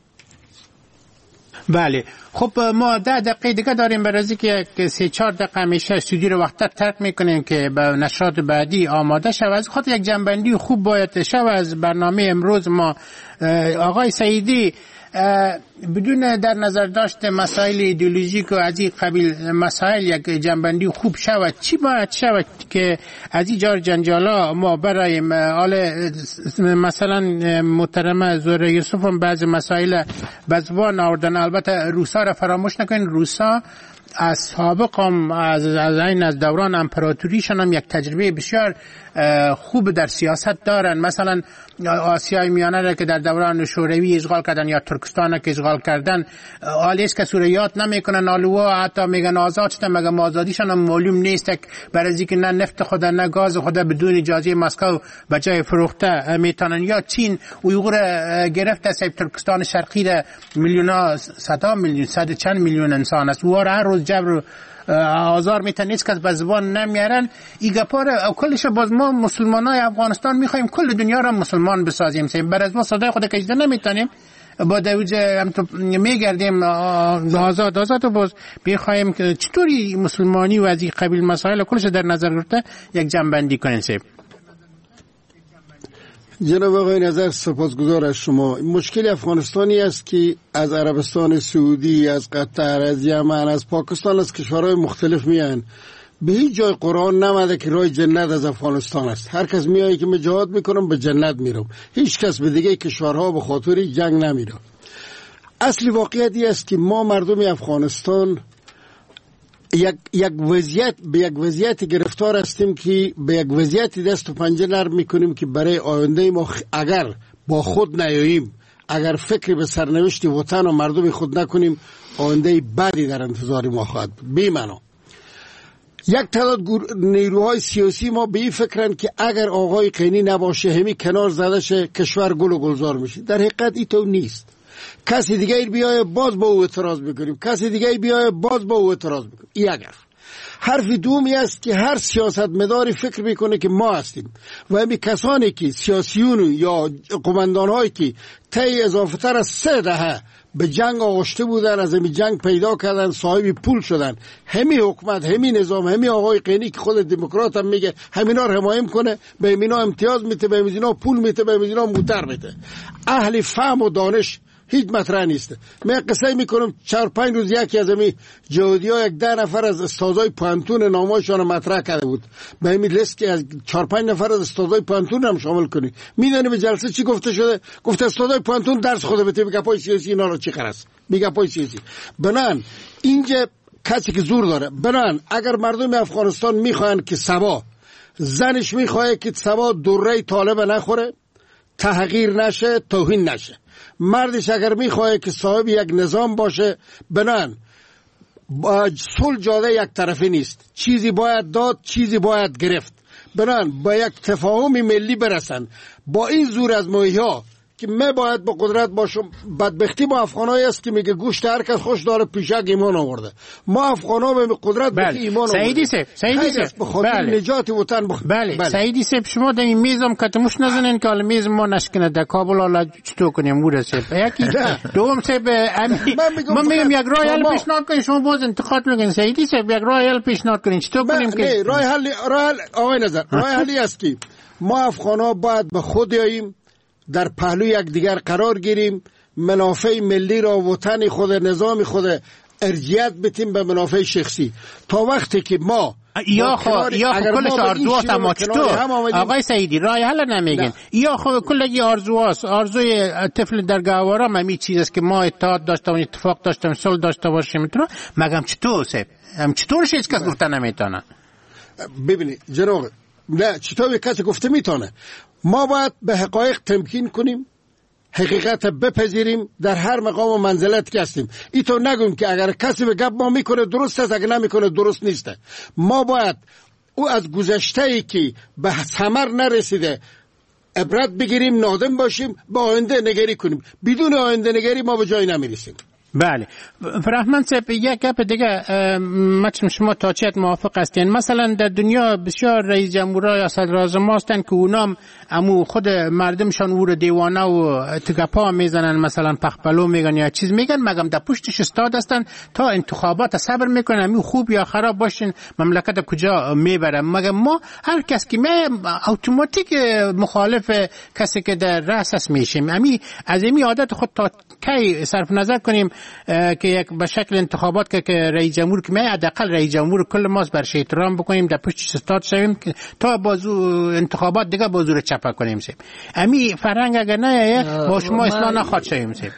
بله خب ما ده دقیقه دیگه داریم، برای که سه چهار دقیقه همیشه استودیو رو وقت ترک میکنیم که به نشرات بعدی آماده شود. از خاطر یک جنبندی خوب باید شود از برنامه امروز ما. آقای سعیدی بدون در نظر داشت مسائل ایدئولوژیک و از این قبیل مسائل یک جنبندی خوب شود، چی باید شود که از این جار جنجالا ما برایم؟ آل مثلا محترمه زهره یوسف هم بعض مسائل بزبان آوردن. البته روسا را فراموش نکنین، روسا از سابق هم از از این از دوران امپراتوریشان هم یک تجربه بسیار خوب در سیاست دارن. مثلا آسیای میانه را که در دوران شوروی اشغال کردن یا ترکستان را که اشغال کردن، آلیس که سوریات نمیکنن، آلوها حتی میگن آزاد شدن، مگه آزادیشان هم معلوم نیست، برای که نه نفت خود نه گاز خود بدون اجازه مسکو به جای فروخته میتونن. یا چین اویغور گرفت از ترکستان شرقی را، میلیون صد میلیون صد چند میلیون انسان است و هر روز جبر آزار میتن نیست که به زبان نمیارن. این گپار او کلش باز ما مسلمانای افغانستان میخوایم کل دنیا را مسلمان بسازیم، بر از ما صدای خود کشیده نمیتونیم، با دوج هم تو میگردیم آزاد آزاد و باز بخوایم که چطوری مسلمانی و از این قبیل مسائل کلش در نظر گرفته یک جنبندی کنین. سیب جناب آقای نظر سپاسگزار از شما. مشکل افغانستانی است که از عربستان سعودی، از قطر، از یمن، از پاکستان، از کشورهای مختلف میان. به هیچ جای قرآن نمده که راه جنت از افغانستان است. هر کس میایی که من جهاد میکنم به جنت میرم، هیچ کس به دیگه کشورها به خاطر جنگ نمیره. اصلی واقعیتی است که ما مردم افغانستان یک یک وضعیت به یک وضعیت گرفتار هستیم که به یک وضعیت دست و پنجه نرم میکنیم که برای آینده ما اگر با خود نیاییم، اگر فکری به سرنوشت وطن و مردم خود نکنیم، آینده بدی در انتظار ما خواهد بود. بی معنا یک تعداد نیروهای سیاسی ما به این فکرن که اگر آقای قینی نباشه، همین کنار زده شه، کشور گل و گلزار میشه. در حقیقت این تو نیست. کسی دیگه بیایه باز با او اعتراض میکنیم، کسی دیگه بیایه باز با او اعتراض میکنیم. این یک حرف. حرف دومی است که هر سیاستمداری فکر میکنه که ما هستیم و همین کسانی که سیاسیون یا قماندان‌هایی که طی اضافه تر از سه دهه به جنگ آغشته بودن، از همین جنگ پیدا کردن، صاحب پول شدن، همی حکومت، همی نظام، همی آقای قینی که خود دموکرات هم میگه همینا رو حمایت کنه، به همینا امتیاز میده، به همینا پول میده، به همینا موتر میده. اهل فهم و دانش هیچ مطرح نیست. من قصه میکنم چهار پنج روز یکی از همین جهادی‌ها یک ده نفر از استادای پانتون نامه‌شون مطرح کرده بود. به همین لیست که از چهار پنج نفر از استادای پانتون هم شامل کنی. میدونی به جلسه چی گفته شده؟ گفته استادای پانتون درس خود بده، میگه پای سیاسی اینا رو چی خلاص؟ میگه پای سیاسی. بنان اینجا کسی که زور داره. بنان اگر مردم افغانستان میخوان که سبا زنش میخواد که سبا دوره طالب نخوره، تحقیر نشه، توهین نشه. مردش اگر میخواه که صاحب یک نظام باشه، بنان صلح جاده یک طرفی نیست، چیزی باید داد، چیزی باید گرفت. بنان با یک تفاهم ملی برسن. با این زور از ماهی ها که من باید با قدرت باشم، بدبختی با افغانایی است که میگه گوشت هر کس خوش داره پیشک ایمان آورده. ما افغانا به قدرت به ایمان آورده. سعیدی سیب سعیدی سیب به خاطر نجات وطن بخ... بله, بله. سعیدی سیب شما در این میزم کتموش نزنین که حالا میز ما نشکنه در کابل حالا چطور کنیم بوده سیب یکی دوم سیب من میگم یک راه حل پیشنهاد کنین، شما باز انتقاد میکنین. سعیدی سیب یک راه حل پیشنهاد کنین چطور کنیم که راه حل راه آقای نظر راه حلی است که ما افغانا باید به خود بیاییم، در پهلو یک دیگر قرار گیریم، منافع ملی را، وطن خود، نظام خود ارجیت بتیم به منافع شخصی. تا وقتی که ما یا خو یا خو کلش آرزوات ما چطور آقای سعیدی راه حل نمیگن، یا خو کلگی آرزوست، آرزوی طفل در گهواره ممی چیز است که ما اتحاد داشته باشیم، اتفاق داشته باشیم، صلح داشته باشیم. تو مگم چطور سه هم چطور چیز کس گفته نمیتونه؟ ببینید جناب، نه چطور کسی گفته میتونه؟ ما باید به حقایق تمکین کنیم، حقیقت بپذیریم در هر مقام و منزلت که هستیم. ای تو نگویم که اگر کسی به گپ ما میکنه درست است، اگر نمیکنه درست نیست. ما باید او از گذشته ای که به ثمر نرسیده عبرت بگیریم، نادم باشیم، به آینده نگری کنیم. بدون آینده نگری ما به جایی نمیرسیم. بله فرحمند صاحب، یک گپ دیگه مچم شما تا چیت موافق هستین؟ مثلا در دنیا بسیار رئیس جمهورها یا صدر اعظم هستن که اونام امو خود مردمشان او رو دیوانه و تگپا میزنن، مثلا پخپلو میگن یا چیز میگن، مگم در پشتش استاد هستن تا انتخابات صبر میکنن امو خوب یا خراب باشین مملکت کجا میبرن. مگم ما هر کس که می اتوماتیک مخالف کسی که در رأس است میشیم. امی از امی عادت خود تا کی صرف نظر کنیم که یک به شکل انتخابات که, که رئیس جمهور که می حداقل رئیس جمهور کل ماست برش احترام بکنیم، در پشتش استاد شویم تا بازو انتخابات دیگه بازو رو چپا کنیم. سیم امی فرهنگ اگر نه با شما اصلاح نخواد شویم. سیم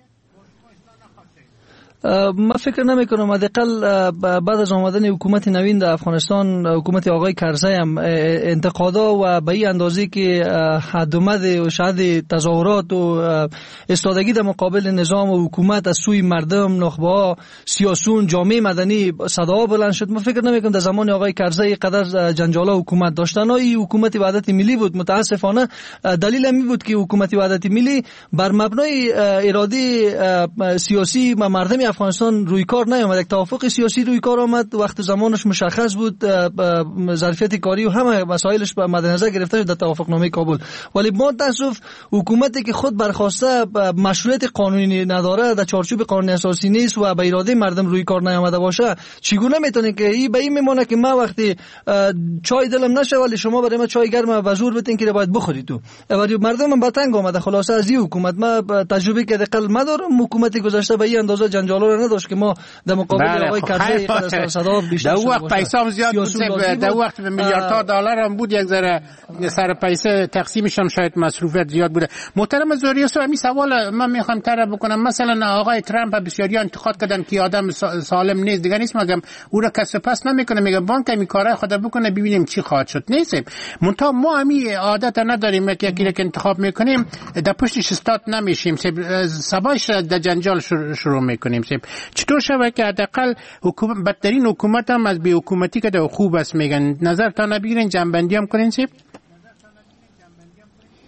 ما فکر نمی کنم حداقل بعد از آمدن حکومت نوین در افغانستان، حکومت آقای کرزی هم انتقادا و به این اندازه که حد و مد و شاید تظاهرات و ایستادگی در مقابل نظام و حکومت از سوی مردم، نخبه‌ها، سیاسیون، جامعه مدنی صداها بلند شد. ما فکر نمی کنم در زمان آقای کرزی قدر جنجالا حکومت داشتن. این حکومت وحدت ملی بود. متاسفانه دلیل این بود که حکومت وحدت ملی بر مبنای اراده سیاسی و مردم افغانستان روی کار نیامد. یک توافق سیاسی روی کار آمد، وقت زمانش مشخص بود، ظرفیت کاری و همه مسائلش به مد نظر گرفته شد در توافق نامه کابل. ولی ما تاسف حکومتی که خود برخواسته مشروعیت قانونی نداره، در چارچوب قانون اساسی نیست و به اراده مردم روی کار نیامده باشه، چگونه میتونه که این به این میمونه که ما وقتی چای دلم نشه ولی شما برای ما چای گرم و زور بدین که باید بخورید تو. ولی مردم به تنگ آمده. خلاصه از این حکومت ما تجربه که دقل مدارم، حکومت گذشته به این اندازه جنجال رو نداشت که ما در مقابل آقای کرزی صدا بیشتر در وقت پیسام زیاد بود، در وقت به میلیاردها دلار هم بود، یک ذره سر پیسه تقسیمش هم شاید مصروفیت زیاد بوده. محترم زوریوس، همین سوال من میخوام طرح بکنم. مثلا آقای ترامپ بسیاری انتقاد کردن که آدم سالم نیست دیگه، نیست مگم او را کس پس نمیکنه، میگه بانک می کارای خود بکنه ببینیم چی خواهد شد. نیست منتها ما همین عادت نداریم که یکی که انتخاب میکنیم در پشتش استاد نمیشیم، سبایش در جنجال شروع میکنیم. چطور شود که حداقل حکومت بدترین حکومت هم از بی حکومتی که در خوب است میگن؟ نظر تا نبگیرین، جنبندی هم کنین. سیب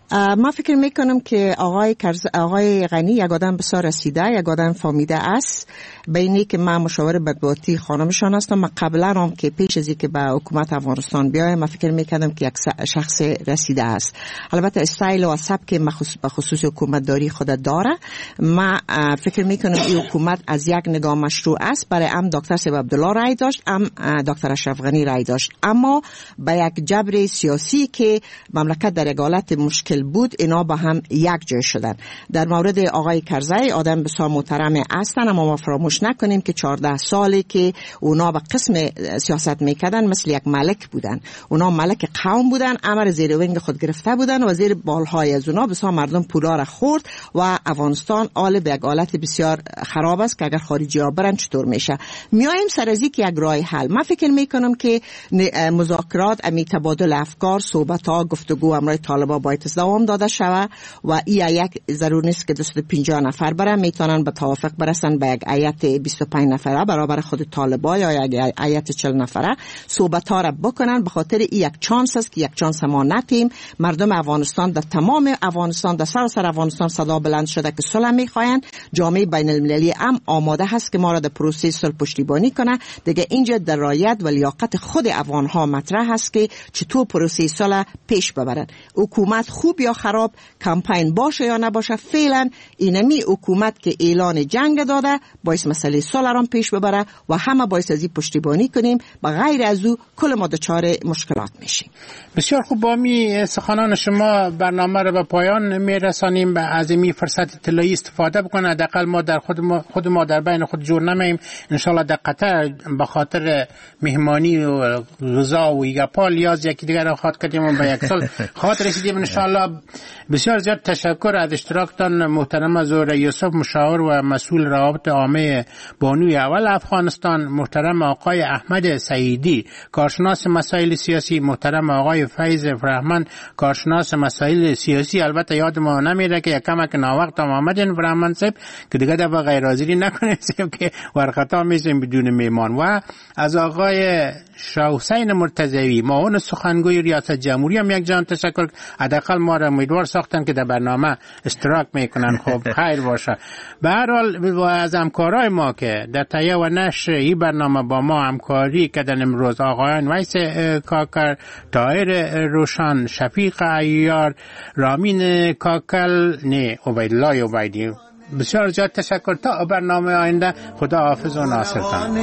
ما فکر میکنم که آقای کرز... آقای غنی یک آدم بسیار رسیده، یک آدم فهمیده است. بینی که من مشاور مطبوعاتی خانمشان هستم، من قبلا هم که پیش از اینکه به حکومت افغانستان بیایم من فکر میکردم که یک شخص رسیده است. البته استایل و سبک که به خصوص حکومت داری خود داره. من فکر میکنم این حکومت از یک نگاه مشروع است. برای ام دکتر سیب عبدالله رای داشت، ام دکتر اشرف غنی رای داشت، اما به یک جبر سیاسی که مملکت در یک حالت مشکل بود اینا با هم یک جای شدن. در مورد آقای کرزی آدم بسیار محترم هستن، اما ما فراموش نکنیم که چهارده سالی که اونا به قسم سیاست میکردن مثل یک ملک بودن. اونا ملک قوم بودن، امر زیر ونگ خود گرفته بودن و زیر بالهای از اونا بسیار مردم پولا را خورد و افغانستان آل به یک حالت بسیار خراب است که اگر خارجی ها برن چطور میشه. میایم سر از اینکه یک راه حل. من فکر میکنم که مذاکرات، امی تبادل افکار، صحبت ها، گفتگو امرای طالبان باید دوام داده شود و این یک ضرور نیست که دویست و پنجاه نفر برن، میتونن به توافق برسن به یک هیئت بیست و پنج نفره برابر خود طالبان یا یک هیئت چهل نفره صحبت ها را بکنن. به خاطر این یک چانس است که یک چانس ما نتیم. مردم افغانستان در تمام افغانستان در سراسر افغانستان صدا بلند شده که صلح میخواین. جامعه بین المللی هم آماده هست که ما را در پروسه صلح پشتیبانی کنه. دیگه اینجا درایت و لیاقت خود افغان ها مطرح هست که چطور پروسه صلح پیش ببرن. حکومت خوب یا خراب، کمپین باشه یا نباشه، فعلا اینمی حکومت که اعلان جنگ داده باعث مسئله صلح را پیش ببره و همه باعث از این پشتیبانی کنیم. بغیر از او کل ما دچار مشکلات میشیم. بسیار خوب. با می سخنان شما برنامه را به پایان میرسانیم. به از این فرصت طلایی استفاده بکنه. حداقل ما در خود ما خود ما در بین خود جور نمیم. ان شاء الله در قطر به خاطر مهمانی و غذا و یگپا لیاز یکی دیگر را خاطر کردیم و به یک سال خاطر رسیدیم ان شاء الله. بسیار زیاد تشکر از اشتراکتان محترم زهره یوسف، مشاور و مسئول روابط عامه بانوی اول افغانستان، محترم آقای احمد سعیدی کارشناس مسائل سیاسی، محترم آقای فیض فرهمند کارشناس مسائل سیاسی. البته یاد ما نمیره که یکم که ناوقت هم آمدین فرهمند صاحب که دیگه دفعه غیر حاضری نکنیم که ورخطا میشیم بدون میمان. و از آقای شاه حسین مرتضوی معاون سخنگوی ریاست جمهوری هم یک جان تشکر. حداقل ما را امیدوار ساختن که در برنامه اشتراک میکنن. خب خیر باشه. به هر حال از همکارای ما که در تهیه و نشر این برنامه با ما همکاری کردن امروز آقایان ویس کاکر، طاهر روشن، شفیق عیار، رامین کاکل، نه عبیدالله عبیدی. بسیار زیاد تشکر. تا برنامه آینده خدا حافظ و ناصرتان.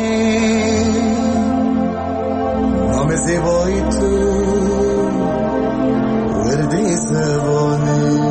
نام زیبایی تو وردی زبانه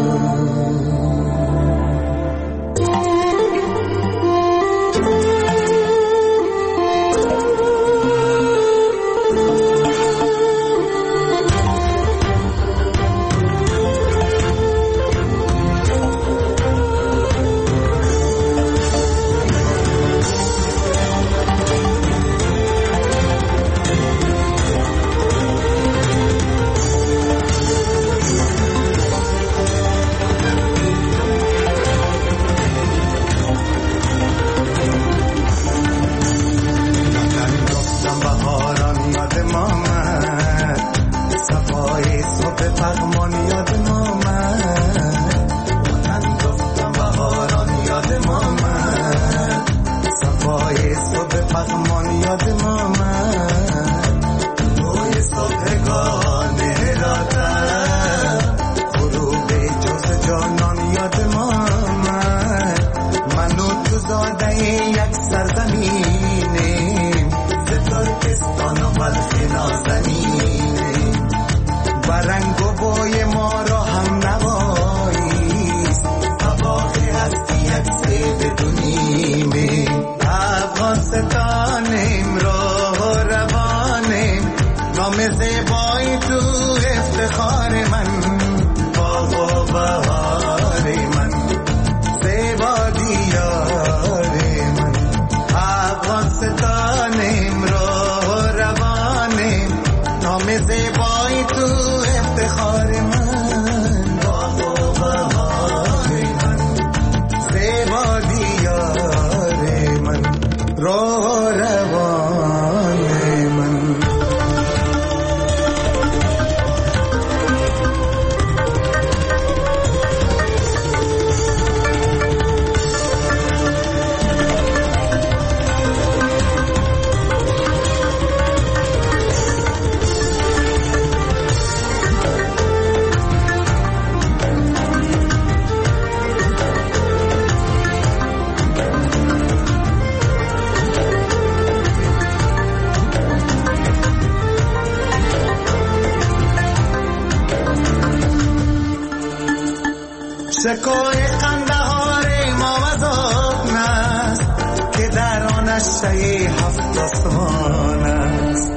شکوه قندهار ما وزاق است که در آن اشعه هفت آسمان است.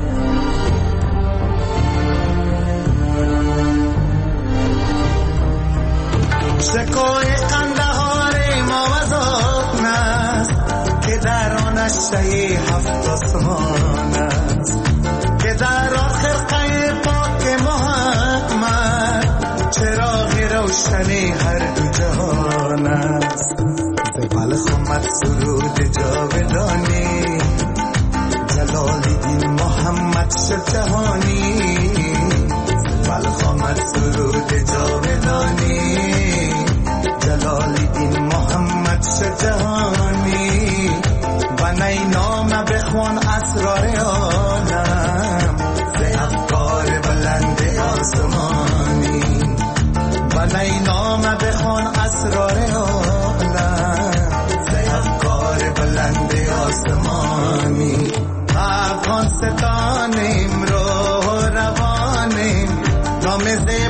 شکوه قندهار ما وزاق است که در آن اشعه هفت آسمان است که در آخر قیب پاک محمد چراغ روشنی هر دو جهان است. ز بلخ آمد سرود جاودانی جلال الدین محمد شد جهانی. ز بلخ آمد سرود جاودانی جلال الدین محمد شد جهانی. بنای نام بخوان اسرار عالم ز افکار بلند آسمانی. بنای نام بخوان اسرار عالم ز افکار بلند آسمانی. افغان ستانیم رو روانیم نام